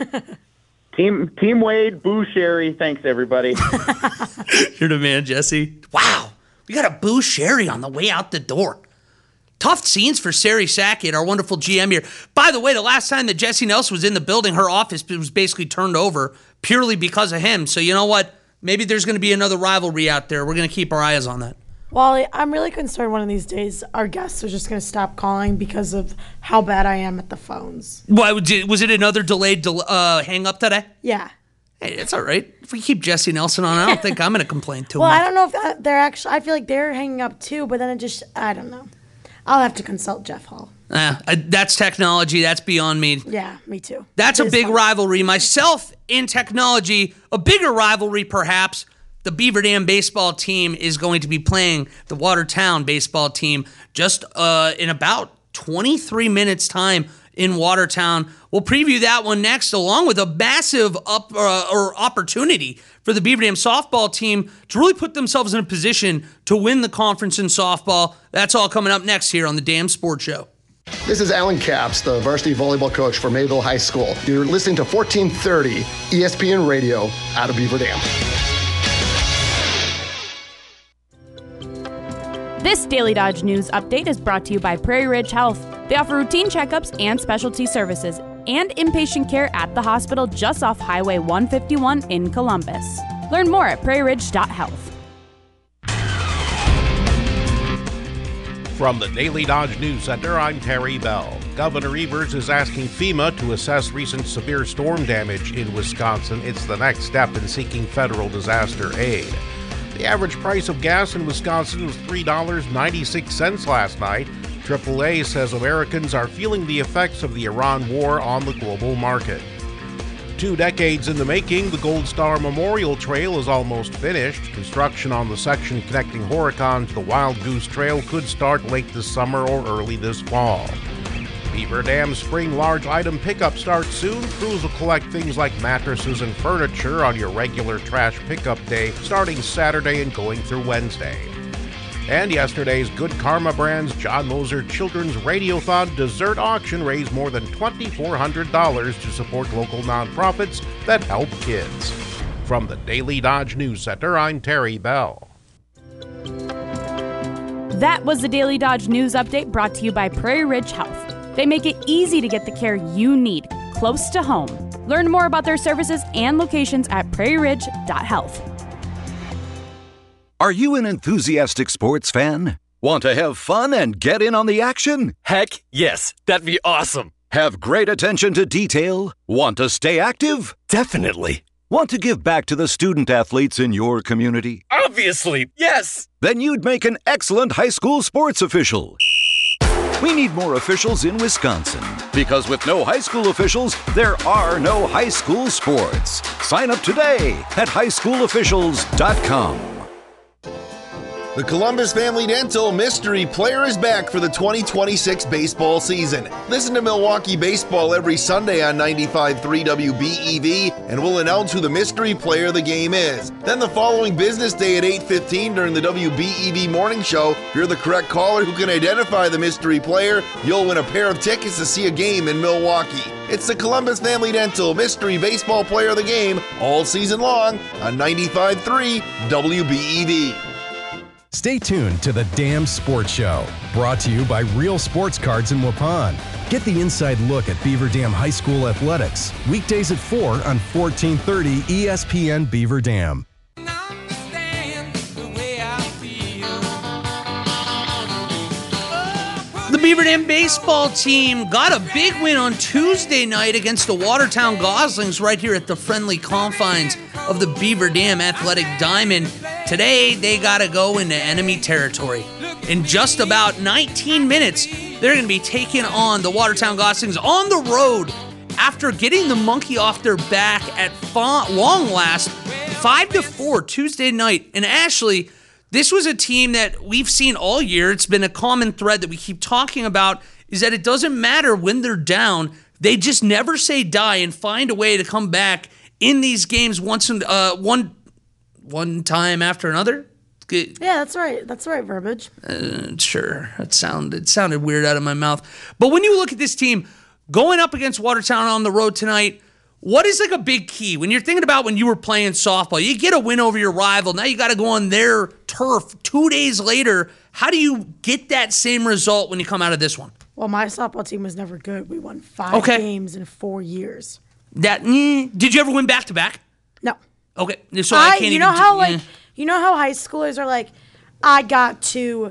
Team Team Wade, Boo Sherry. Thanks, everybody. You're the man, Jesse. Wow. We got a Boo Sherry on the way out the door. Tough scenes for Sari Sackett, our wonderful G M here. By the way, the last time that Jessie Nelson was in the building, her office was basically turned over purely because of him. So you know what? Maybe there's going to be another rivalry out there. We're going to keep our eyes on that. Wally, I'm really concerned one of these days our guests are just going to stop calling because of how bad I am at the phones. Why was it another delayed uh, hang up today? Yeah. Hey, it's all right. If we keep Jessie Nelson on, I don't think I'm going to complain too well, much. Well, I don't know if that, they're actually, I feel like they're hanging up too, but then it just, I don't know. I'll have to consult Jeff Hall. Uh, that's technology. That's beyond me. Yeah, me too. That's it a big fun. rivalry. Myself in technology, a bigger rivalry perhaps. The Beaver Dam baseball team is going to be playing the Watertown baseball team just uh, in about twenty-three minutes time in Watertown. We'll preview that one next, along with a massive up uh, or opportunity for the Beaver Dam softball team to really put themselves in a position to win the conference in softball. That's all coming up next here on the Dam Sports Show. This is Alan Capps, the varsity volleyball coach for Mayville High School. You're listening to fourteen thirty E S P N Radio out of Beaver Dam. This Daily Dodge News update is brought to you by Prairie Ridge Health. They offer routine checkups and specialty services and inpatient care at the hospital just off Highway one fifty-one in Columbus. Learn more at prairie ridge dot health. From the Daily Dodge News Center, I'm Terry Bell. Governor Evers is asking FEMA to assess recent severe storm damage in Wisconsin. It's the next step in seeking federal disaster aid. The average price of gas in Wisconsin was three dollars and ninety-six cents last night. triple A says Americans are feeling the effects of the Iran war on the global market. Two decades in the making, the Gold Star Memorial Trail is almost finished. Construction on the section connecting Horicon to the Wild Goose Trail could start late this summer or early this fall. Beaver Dam Spring Large Item Pickup starts soon. Crews will collect things like mattresses and furniture on your regular trash pickup day, starting Saturday and going through Wednesday. And yesterday's Good Karma Brands John Moser Children's Radiothon dessert auction raised more than two thousand four hundred dollars to support local nonprofits that help kids. From the Daily Dodge News Center, I'm Terry Bell. That was the Daily Dodge News Update brought to you by Prairie Ridge Health. They make it easy to get the care you need, close to home. Learn more about their services and locations at prairie ridge dot health. Are you an enthusiastic sports fan? Want to have fun and get in on the action? Heck, yes. That'd be awesome. Have great attention to detail? Want to stay active? Definitely. Want to give back to the student athletes in your community? Obviously, yes. Then you'd make an excellent high school sports official. We need more officials in Wisconsin, because with no high school officials, there are no high school sports. Sign up today at high school officials dot com. The Columbus Family Dental Mystery Player is back for the twenty twenty-six baseball season. Listen to Milwaukee Baseball every Sunday on ninety-five point three W B E V, and we'll announce who the mystery player of the game is. Then the following business day at eight fifteen during the W B E V Morning Show, if you're the correct caller who can identify the mystery player, you'll win a pair of tickets to see a game in Milwaukee. It's the Columbus Family Dental Mystery Baseball Player of the Game all season long on ninety-five point three W B E V. Stay tuned to the Damn Sports Show, brought to you by Real Sports Cards in Waupun. Get the inside look at Beaver Dam High School athletics, weekdays at four on fourteen thirty E S P N Beaver Dam. The Beaver Dam baseball team got a big win on Tuesday night against the Watertown Goslings right here at the friendly confines of the Beaver Dam Athletic Diamond. Today, they got to go into enemy territory. In just about nineteen minutes, they're going to be taking on the Watertown Goslings on the road after getting the monkey off their back at fa- long last, five to four Tuesday night. And Ashley, this was a team that we've seen all year. It's been a common thread that we keep talking about, is that it doesn't matter when they're down. They just never say die and find a way to come back in these games once and uh, one one time after another. Yeah, that's right. That's right, verbiage. Uh, sure, it sounded it sounded weird out of my mouth. But when you look at this team going up against Watertown on the road tonight, what is like a big key when you're thinking about when you were playing softball? You get a win over your rival. Now you got to go on their turf two days later. How do you get that same result when you come out of this one? Well, my softball team was never good. We won five okay. games in four years. That mm, did you ever win back to back? No. Okay, so I, I can't you even. know how do, like yeah. you know how high schoolers are like, I got to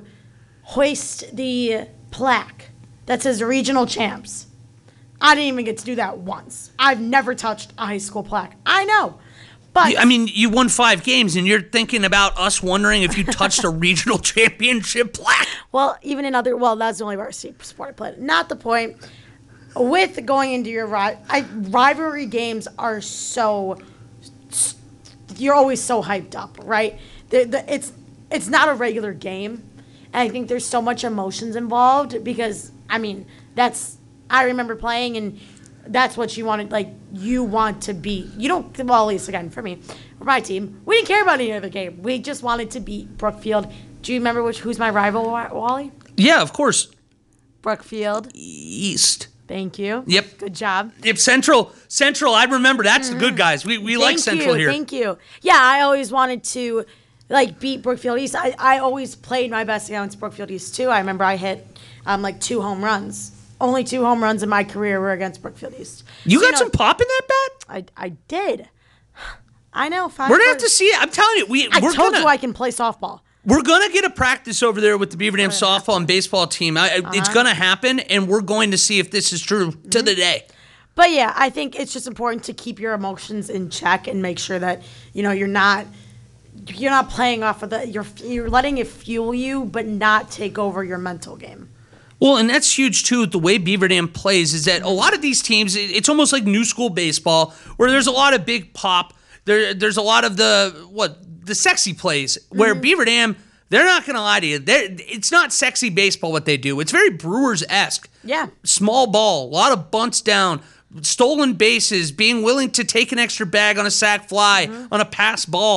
hoist the plaque that says regional champs. I didn't even get to do that once. I've never touched a high school plaque. I know. But I mean, you won five games, and you're thinking about us wondering if you touched a regional championship plaque. Well, even in other, well, that's the only varsity sport I played. Not the point. With going into your ri- I, rivalry games are so, you're always so hyped up, right? The, the, it's it's not a regular game, and I think there's so much emotions involved because I mean that's I remember playing and. That's what you wanted, like, you want to beat. You don't, well, at least, again, for me, for my team, we didn't care about any other game. We just wanted to beat Brookfield. Do you remember which who's my rival, Wally? Yeah, of course. Brookfield. East. Thank you. Yep. Good job. Yep, Central. Central, I remember. That's mm-hmm. the good guys. We we thank like Central you, here. Thank you. Yeah, I always wanted to, like, beat Brookfield East. I, I always played my best against Brookfield East, too. I remember I hit, um, like, two home runs. Only two home runs in my career were against Brookfield East. You so, got you know, some pop in that bat? I I did. I know. Five we're gonna have to see it. I'm telling you, we. I we're told gonna, you I can play softball. We're gonna get a practice over there with the Beaver Dam softball and baseball team. I, uh-huh. It's gonna happen, and we're going to see if this is true mm-hmm. to the day. But yeah, I think it's just important to keep your emotions in check and make sure that you know you're not. You're not playing off of the. You're you're letting it fuel you, but not take over your mental game. Well, and that's huge, too, the way Beaver Dam plays is that a lot of these teams, it's almost like new school baseball, where there's a lot of big pop. There, There's a lot of the, what, the sexy plays, where mm-hmm. Beaver Dam, they're not going to lie to you. They're, it's not sexy baseball what they do. It's very Brewers-esque. Yeah. Small ball, a lot of bunts down, stolen bases, being willing to take an extra bag on a sac fly, mm-hmm. on a pass ball.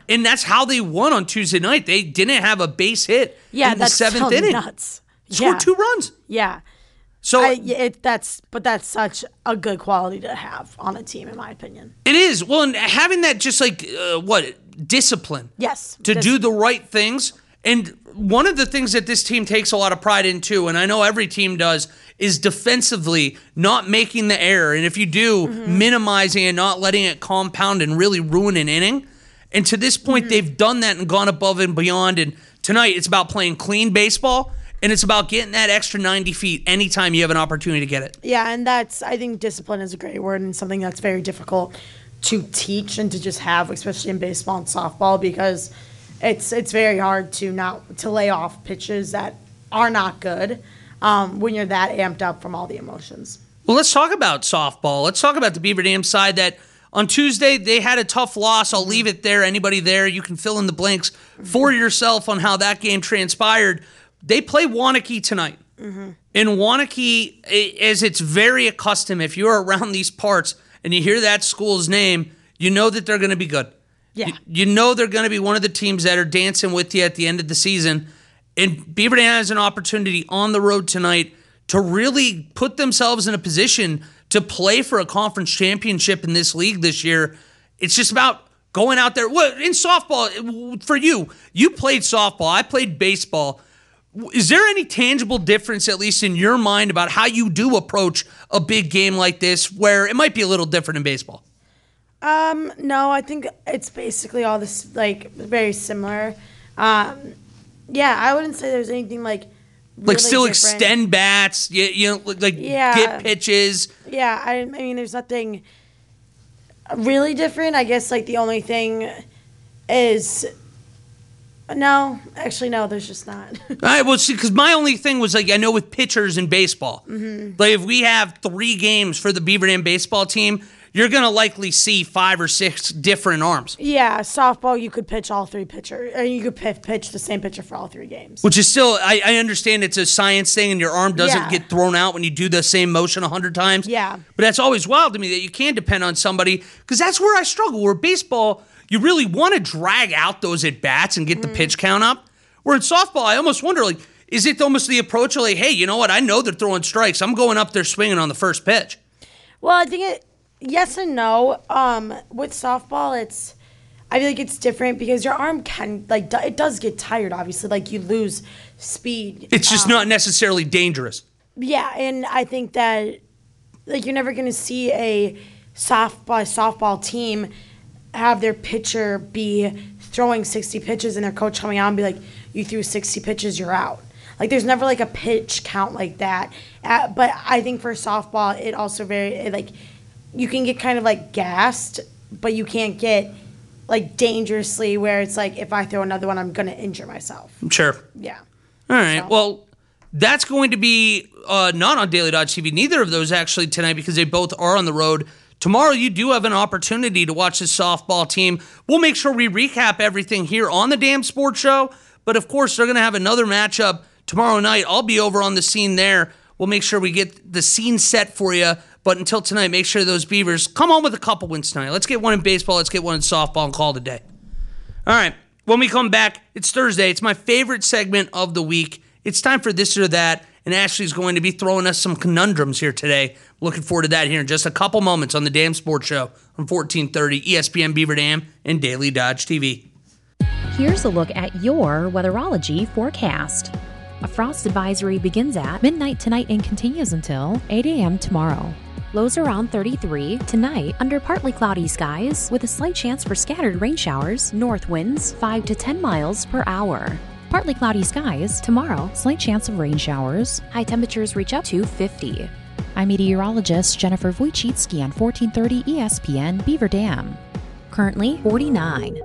and that's how they won on Tuesday night. They didn't have a base hit Yeah, in the that's seventh still inning. nuts. Scored Yeah. two runs. Yeah. So I, yeah, it, that's but that's such a good quality to have on a team, in my opinion. it is. Well, and having that just like, uh, what, discipline. Yes. To Dis- do the right things. And one of the things that this team takes a lot of pride in too, and I know every team does, is defensively not making the error. And if you do, Mm-hmm. minimizing and not letting it compound and really ruin an inning. And to this point, Mm-hmm. they've done that and gone above and beyond. And tonight, it's about playing clean baseball, and it's about getting that extra ninety feet anytime you have an opportunity to get it. Yeah, and that's I think discipline is a great word and something that's very difficult to teach and to just have, especially in baseball and softball, because it's it's very hard to not to lay off pitches that are not good um, when you're that amped up from all the emotions. Well, let's talk about softball. Let's talk about the Beaver Dam side that on Tuesday they had a tough loss. I'll leave it there. Anybody there, you can fill in the blanks for yourself on how that game transpired. They play Waunakee tonight. Mm-hmm. In Waunakee, i- as it's very accustomed, if you're around these parts and you hear that school's name, you know that they're going to be good. Yeah. You, you know they're going to be one of the teams that are dancing with you at the end of the season. And Beaver Dam has an opportunity on the road tonight to really put themselves in a position to play for a conference championship in this league this year. It's just about going out there. Well, in softball, for you, you played softball. I played baseball. Is there any tangible difference, at least in your mind, about how you do approach a big game like this where it might be a little different in baseball? Um, no, I think it's basically all this like very similar. Um, yeah, I wouldn't say there's anything like really Like still different. extend bats, you, you know, like Yeah. get pitches. Yeah, I, I mean, there's nothing really different. I guess like the only thing is no, actually no, there's just not. All right, well, see, because my only thing was like I know with pitchers in baseball, Mhm. like if we have three games for the Beaver Dam baseball team, you're gonna likely see five or six different arms, Yeah, softball you could pitch all three pitcher, or you could pitch, pitch the same pitcher for all three games. which is still I, I understand it's a science thing, and your arm doesn't Yeah. get thrown out when you do the same motion a hundred times. Yeah. But that's always wild to me that you can depend on somebody, because that's where I struggle. Where baseball, you really want to drag out those at bats and get the pitch count up. Where in softball, I almost wonder, like, is it almost the approach of like, hey, you know what? I know they're throwing strikes. I'm going up there swinging on the first pitch. Well, I think it yes and no. Um, with softball, it's I feel like it's different because your arm can like do, it does get tired. Obviously, like you lose speed. It's just Um, not necessarily dangerous. Yeah, and I think that like you're never going to see a softball softball team have their pitcher be throwing sixty pitches and their coach coming out and be like, "You threw sixty pitches, you're out." Like there's never like a pitch count like that. Uh, but I think for softball, it also very it, like you can get kind of like gassed, but you can't get like dangerously where it's like if I throw another one, I'm going to injure myself. Sure. Yeah. All right. Well, that's going to be uh, not on Daily Dodge T V. Neither of those actually tonight because they both are on the road. Tomorrow, you do have an opportunity to watch this softball team. We'll make sure we recap everything here on the Damn Sports Show. But of course, they're going to have another matchup tomorrow night. I'll be over on the scene there. We'll make sure we get the scene set for you. But until tonight, make sure those Beavers come home with a couple wins tonight. Let's get one in baseball. Let's get one in softball and call it a day. All right. When we come back, it's Thursday. It's my favorite segment of the week. It's time for this or that. And Ashley's going to be throwing us some conundrums here today. Looking forward to that here in just a couple moments on the Damn Sports Show on fourteen thirty E S P N Beaver Dam and Daily Dodge T V. Here's a look at your weatherology forecast. A frost advisory begins at midnight tonight and continues until eight a.m. tomorrow. Lows around thirty-three. Tonight, under partly cloudy skies with a slight chance for scattered rain showers, north winds five to ten miles per hour. Partly cloudy skies. Tomorrow, slight chance of rain showers. High temperatures reach up to fifty. I'm meteorologist Jennifer Wojcicki on fourteen thirty E S P N Beaver Dam. Currently forty-nine.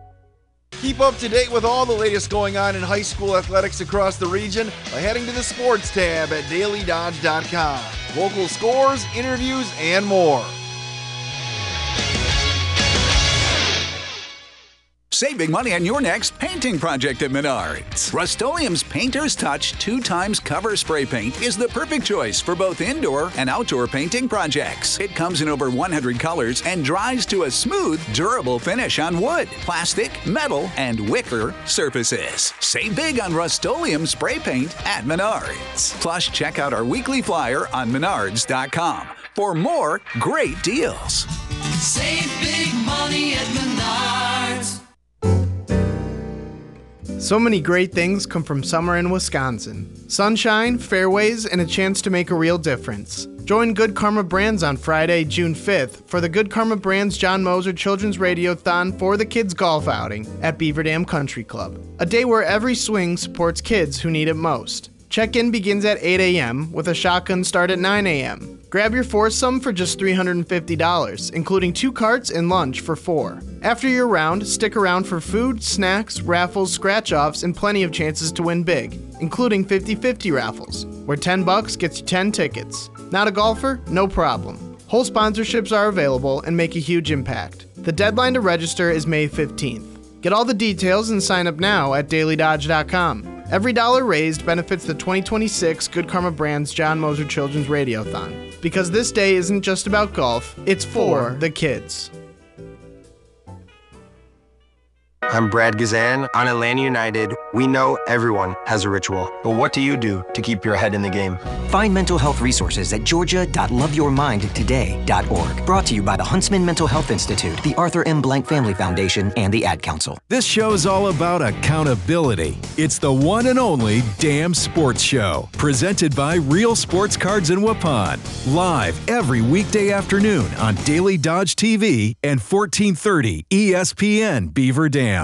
Keep up to date with all the latest going on in high school athletics across the region by heading to the sports tab at daily dodge dot com. Local scores, interviews, and more. Save big money on your next painting project at Menards. Rust-Oleum's Painter's Touch two times cover spray paint is the perfect choice for both indoor and outdoor painting projects. It comes in over one hundred colors and dries to a smooth, durable finish on wood, plastic, metal, and wicker surfaces. Save big on Rust-Oleum spray paint at Menards. Plus, check out our weekly flyer on menards dot com for more great deals. Save big money at Menards. So many great things come from summer in Wisconsin. Sunshine, fairways, and a chance to make a real difference. Join Good Karma Brands on Friday, June fifth for the Good Karma Brands John Moser Children's Radiothon for the Kids Golf Outing at Beaver Dam Country Club. A day where every swing supports kids who need it most. Check-in begins at eight a.m. with a shotgun start at nine a.m. Grab your foursome for just three hundred fifty dollars, including two carts and lunch for four. After your round, stick around for food, snacks, raffles, scratch-offs, and plenty of chances to win big, including fifty-fifty raffles, where ten bucks gets you ten tickets. Not a golfer? No problem. Whole sponsorships are available and make a huge impact. The deadline to register is May fifteenth. Get all the details and sign up now at daily dodge dot com. Every dollar raised benefits the twenty twenty-six Good Karma Brands John Moser Children's Radiothon. Because this day isn't just about golf, it's for the kids. I'm Brad Gazan. On Atlanta United, we know everyone has a ritual. But what do you do to keep your head in the game? Find mental health resources at georgia dot love your mind today dot org. Brought to you by the Huntsman Mental Health Institute, the Arthur M. Blank Family Foundation, and the Ad Council. This show's all about accountability. It's the one and only Damn Sports Show, presented by Real Sports Cards in Waupun. Live every weekday afternoon on Daily Dodge T V and fourteen thirty E S P N Beaver Dam.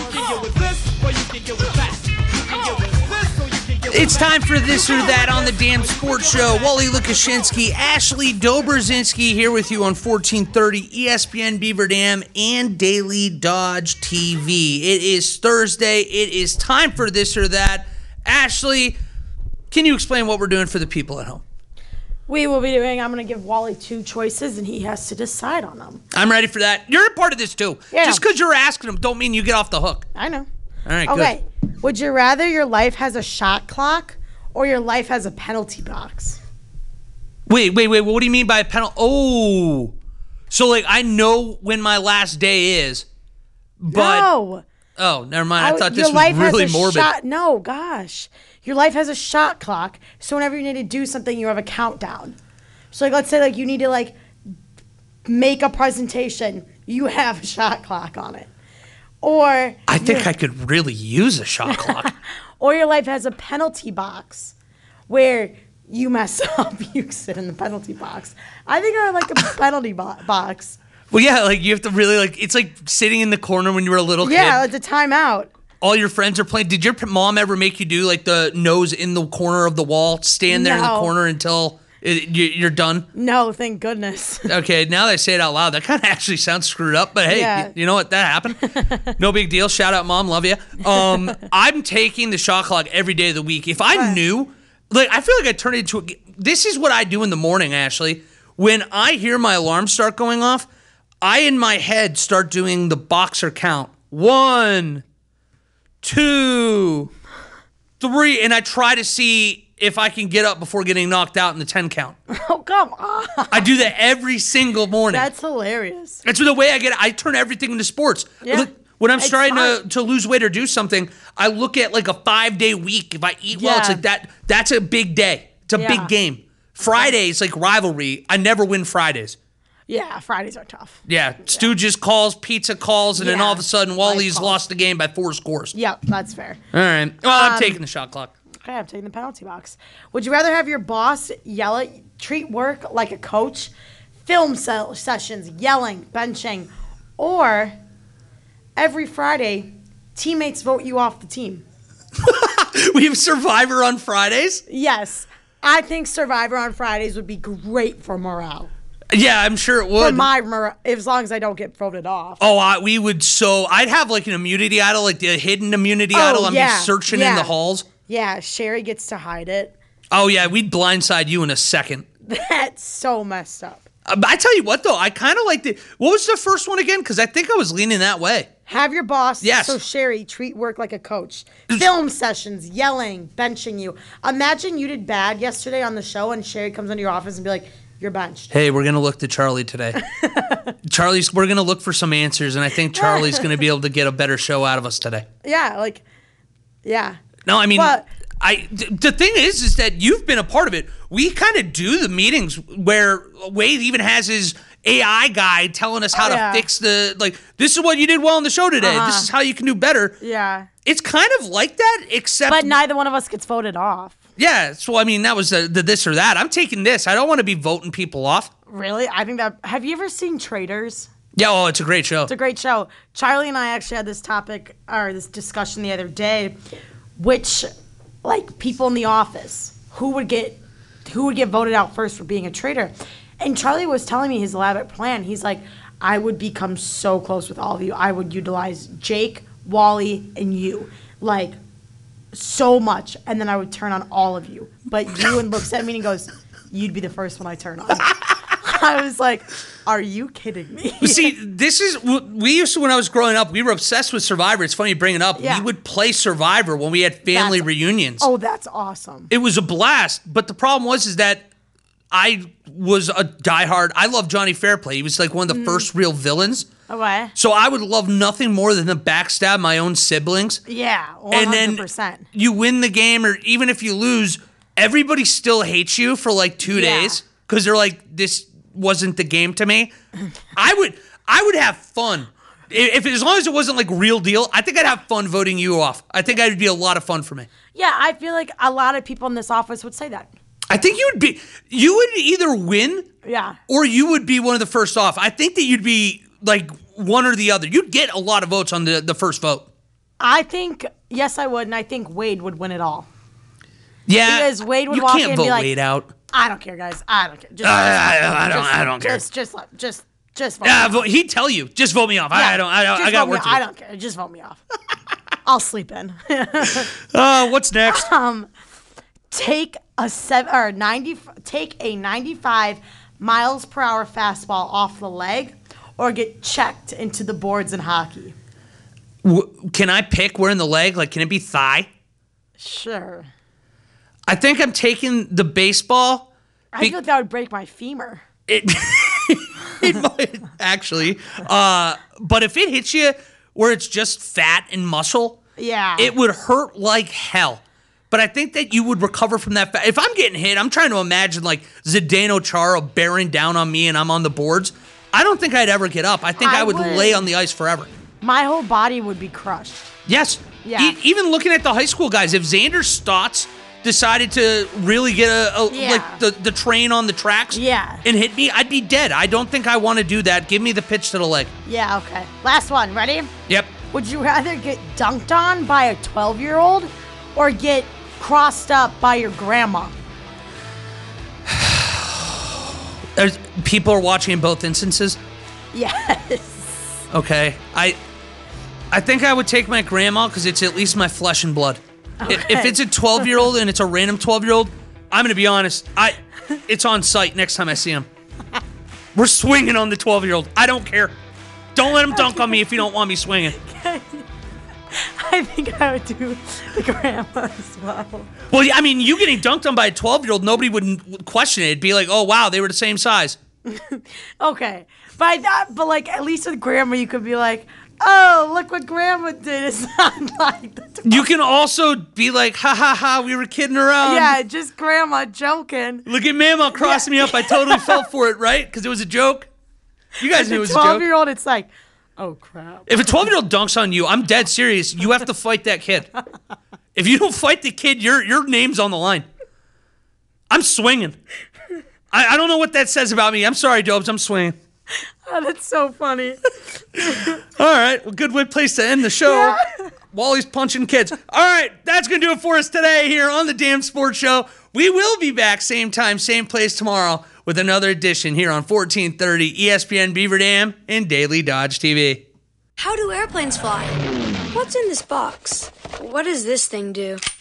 It's time for This or That on the Damn Sports Show. Wally Lukashinsky, Ashley Doberzinski here with you on fourteen thirty E S P N Beaver Dam and Daily Dodge T V. It is Thursday. It is time for This or That. Ashley, can you explain what we're doing for the people at home? We will be doing, I'm going to give Wally two choices, and he has to decide on them. I'm ready for that. You're a part of this, too. Yeah. Just because you're asking them don't mean you get off the hook. I know. All right, okay. good. Would you rather your life has a shot clock or your life has a penalty box? Wait, wait, wait. What do you mean by a penalty? Oh. So, like, I know when my last day is, but... No. Oh, never mind. I, I thought this your was life really has a morbid. Shot, no, gosh. Your life has a shot clock, so whenever you need to do something, you have a countdown. So, like, let's say, like, you need to, like, make a presentation. You have a shot clock on it. Or... I think I could really use a shot clock. Or your life has a penalty box where you mess up, you sit in the penalty box. I think I like a penalty bo- box. Well, yeah, like, you have to really, like, it's like sitting in the corner when you were a little yeah, kid. Yeah, it's a timeout. All your friends are playing. Did your mom ever make you do, like, the nose in the corner of the wall, stand there no. in the corner until... You're done? No, thank goodness. Okay, now that I say it out loud, that kind of actually sounds screwed up. But hey, yeah. you, you know what? That happened. No big deal. Shout out, Mom. Love you. Um, I'm taking the shot clock every day of the week. If I knew, like, I feel like I turn it into a... This is what I do in the morning, Ashley. When I hear my alarm start going off, I, in my head, start doing the boxer count. One, two, three. And I try to see... if I can get up before getting knocked out in the ten count. Oh, come on. I do that every single morning. That's hilarious. That's the way I get it. I turn everything into sports. Yeah. Look, when I'm It's trying to, smart. to lose weight or do something, I look at like a five-day week. If I eat well, it's Yeah. like that. That's a big day. It's a Yeah. big game. Fridays, like rivalry. I never win Fridays. Yeah, Fridays are tough. Yeah, Stu just calls, pizza calls, and then Yeah. all of a sudden, Wally's calls. lost the game by four scores. Yep, that's fair. All right. Well, I'm Um, taking the shot clock. Okay, I'm taking the penalty box. Would you rather have your boss yell at, treat work like a coach, film se- sessions, yelling, benching, or every Friday, teammates vote you off the team? We have Survivor on Fridays? Yes. I think Survivor on Fridays would be great for morale. Yeah, I'm sure it would. For my morale, as long as I don't get voted off. Oh, I, we would so... I'd have like an immunity idol, like the hidden immunity Oh, idol. I'm yeah, just searching yeah. in the halls. Yeah, Sherry gets to hide it. Oh, yeah, we'd blindside you in a second. That's so messed up. Uh, I tell you what, though, I kind of like the... What was the first one again? Because I think I was leaning that way. Have your boss, Yes. so Sherry, treat work like a coach. Film sessions, yelling, benching you. Imagine you did bad yesterday on the show and Sherry comes into your office and be like, you're benched. Hey, we're going to look to Charlie today. Charlie's, we're going to look for some answers, and I think Charlie's going to be able to get a better show out of us today. Yeah, like, yeah. No, I mean, But- I th- the thing is, is that you've been a part of it. We kind of do the meetings where Wade even has his A I guy telling us how Oh, yeah. to fix the, like, this is what you did well on the show today. Uh-huh. This is how you can do better. Yeah. It's kind of like that, except. But neither one of us gets voted off. Yeah, so I mean, that was the, the this or that. I'm taking this. I don't want to be voting people off. Really? I think that. Have you ever seen Traitors? Yeah, oh, it's a great show. It's a great show. Charlie and I actually had this topic or this discussion the other day, which, like, people in the office who would get who would get voted out first for being a traitor. And Charlie was telling me his elaborate plan. He's like, I would become so close with all of you. I would utilize Jake, Wally, and you, like, so much, and then I would turn on all of you. But Ewan looks at me and he goes, "You'd be the first one I turn on." I was like, "Are you kidding me?" See, this is we used to when I was growing up. We were obsessed with Survivor. It's funny you bring it up. Yeah. We would play Survivor when we had family That's- reunions. Oh, that's awesome. It was a blast. But the problem was is that I was a diehard. I love Johnny Fairplay. He was like one of the Mm. first real villains. Okay. So I would love nothing more than to backstab my own siblings. Yeah, one And hundred then percent. you win the game, or even if you lose, everybody still hates you for like two Yeah. days because they're like, this wasn't the game to me. I would, I would have fun if, as long as it wasn't like real deal. I think I'd have fun voting you off. I think it'd be a lot of fun for me. Yeah, I feel like a lot of people in this office would say that. I think you would be, you would either win Yeah. or you would be one of the first off. I think that you'd be like one or the other. You'd get a lot of votes on the, the first vote. I think, yes, I would, and I think Wade would win it all. Yeah, Because Wade would you walk can't in and vote be like, Wade out. I don't care, guys. I don't care. Just, I- just- I- I don't- just- I don't care. Just, just, let- just, just vote Yeah, me vote, off. he'd tell you, just vote me off. I, Yeah, I don't. I don't. just I got vote me work off. to do. I don't care. Just vote me off. I'll sleep in. Uh, what's next? Um, take a seven or ninety. Take a ninety-five miles per hour fastball off the leg, or get checked into the boards in hockey. W- can I pick where in the leg? Like, can it be thigh? Sure. I think I'm taking the baseball. I be- feel like that would break my femur. It, it might actually. Uh, but if it hits you where it's just fat and muscle, Yeah. it would hurt like hell. But I think that you would recover from that. Fa- if I'm getting hit, I'm trying to imagine like Zdeno Chara bearing down on me and I'm on the boards. I don't think I'd ever get up. I think I, I would, would. lay on the ice forever. My whole body would be crushed. Yes. Yeah. E- even looking at the high school guys, if Xander Stotts decided to really get a, a Yeah. like the, the train on the tracks Yeah. and hit me, I'd be dead. I don't think I want to do that. Give me the pitch to the leg. Yeah, okay. Last one. Ready? Yep. Would you rather get dunked on by a twelve-year-old or get crossed up by your grandma? There's, people are watching in both instances. Yes. Okay. I I think I would take my grandma because it's at least my flesh and blood. If, if Okay. it's a twelve-year-old and it's a random twelve-year-old, I'm going to be honest. I It's on site next time I see him. We're swinging on the twelve-year-old. I don't care. Don't let him dunk on me if you don't want me swinging. I think I would do the grandma as well. Well, yeah, I mean, you getting dunked on by a twelve-year-old, nobody would question it. It'd be like, oh, wow, they were the same size. Okay. But I thought, but like at least with grandma you could be like, oh, look what grandma did. It's not like the You can also be like, ha ha ha, we were kidding around. Yeah, just grandma joking. Look at Mama crossing me up. I totally fell for it, right? Because it was a joke. You guys As knew it a was a joke. twelve-year-old, it's like, oh crap. If a twelve-year-old dunks on you, I'm dead serious. You have to fight that kid. If you don't fight the kid, your your name's on the line. I'm swinging. I, I don't know what that says about me. I'm sorry, Dobes. I'm swinging. Oh, that's so funny. All right. Well, good way place to end the show. Yeah. Wally's punching kids. All right. That's going to do it for us today here on the Damn Sports Show. We will be back same time, same place tomorrow with another edition here on fourteen thirty E S P N Beaver Dam and Daily Dodge T V. How do airplanes fly? What's in this box? What does this thing do?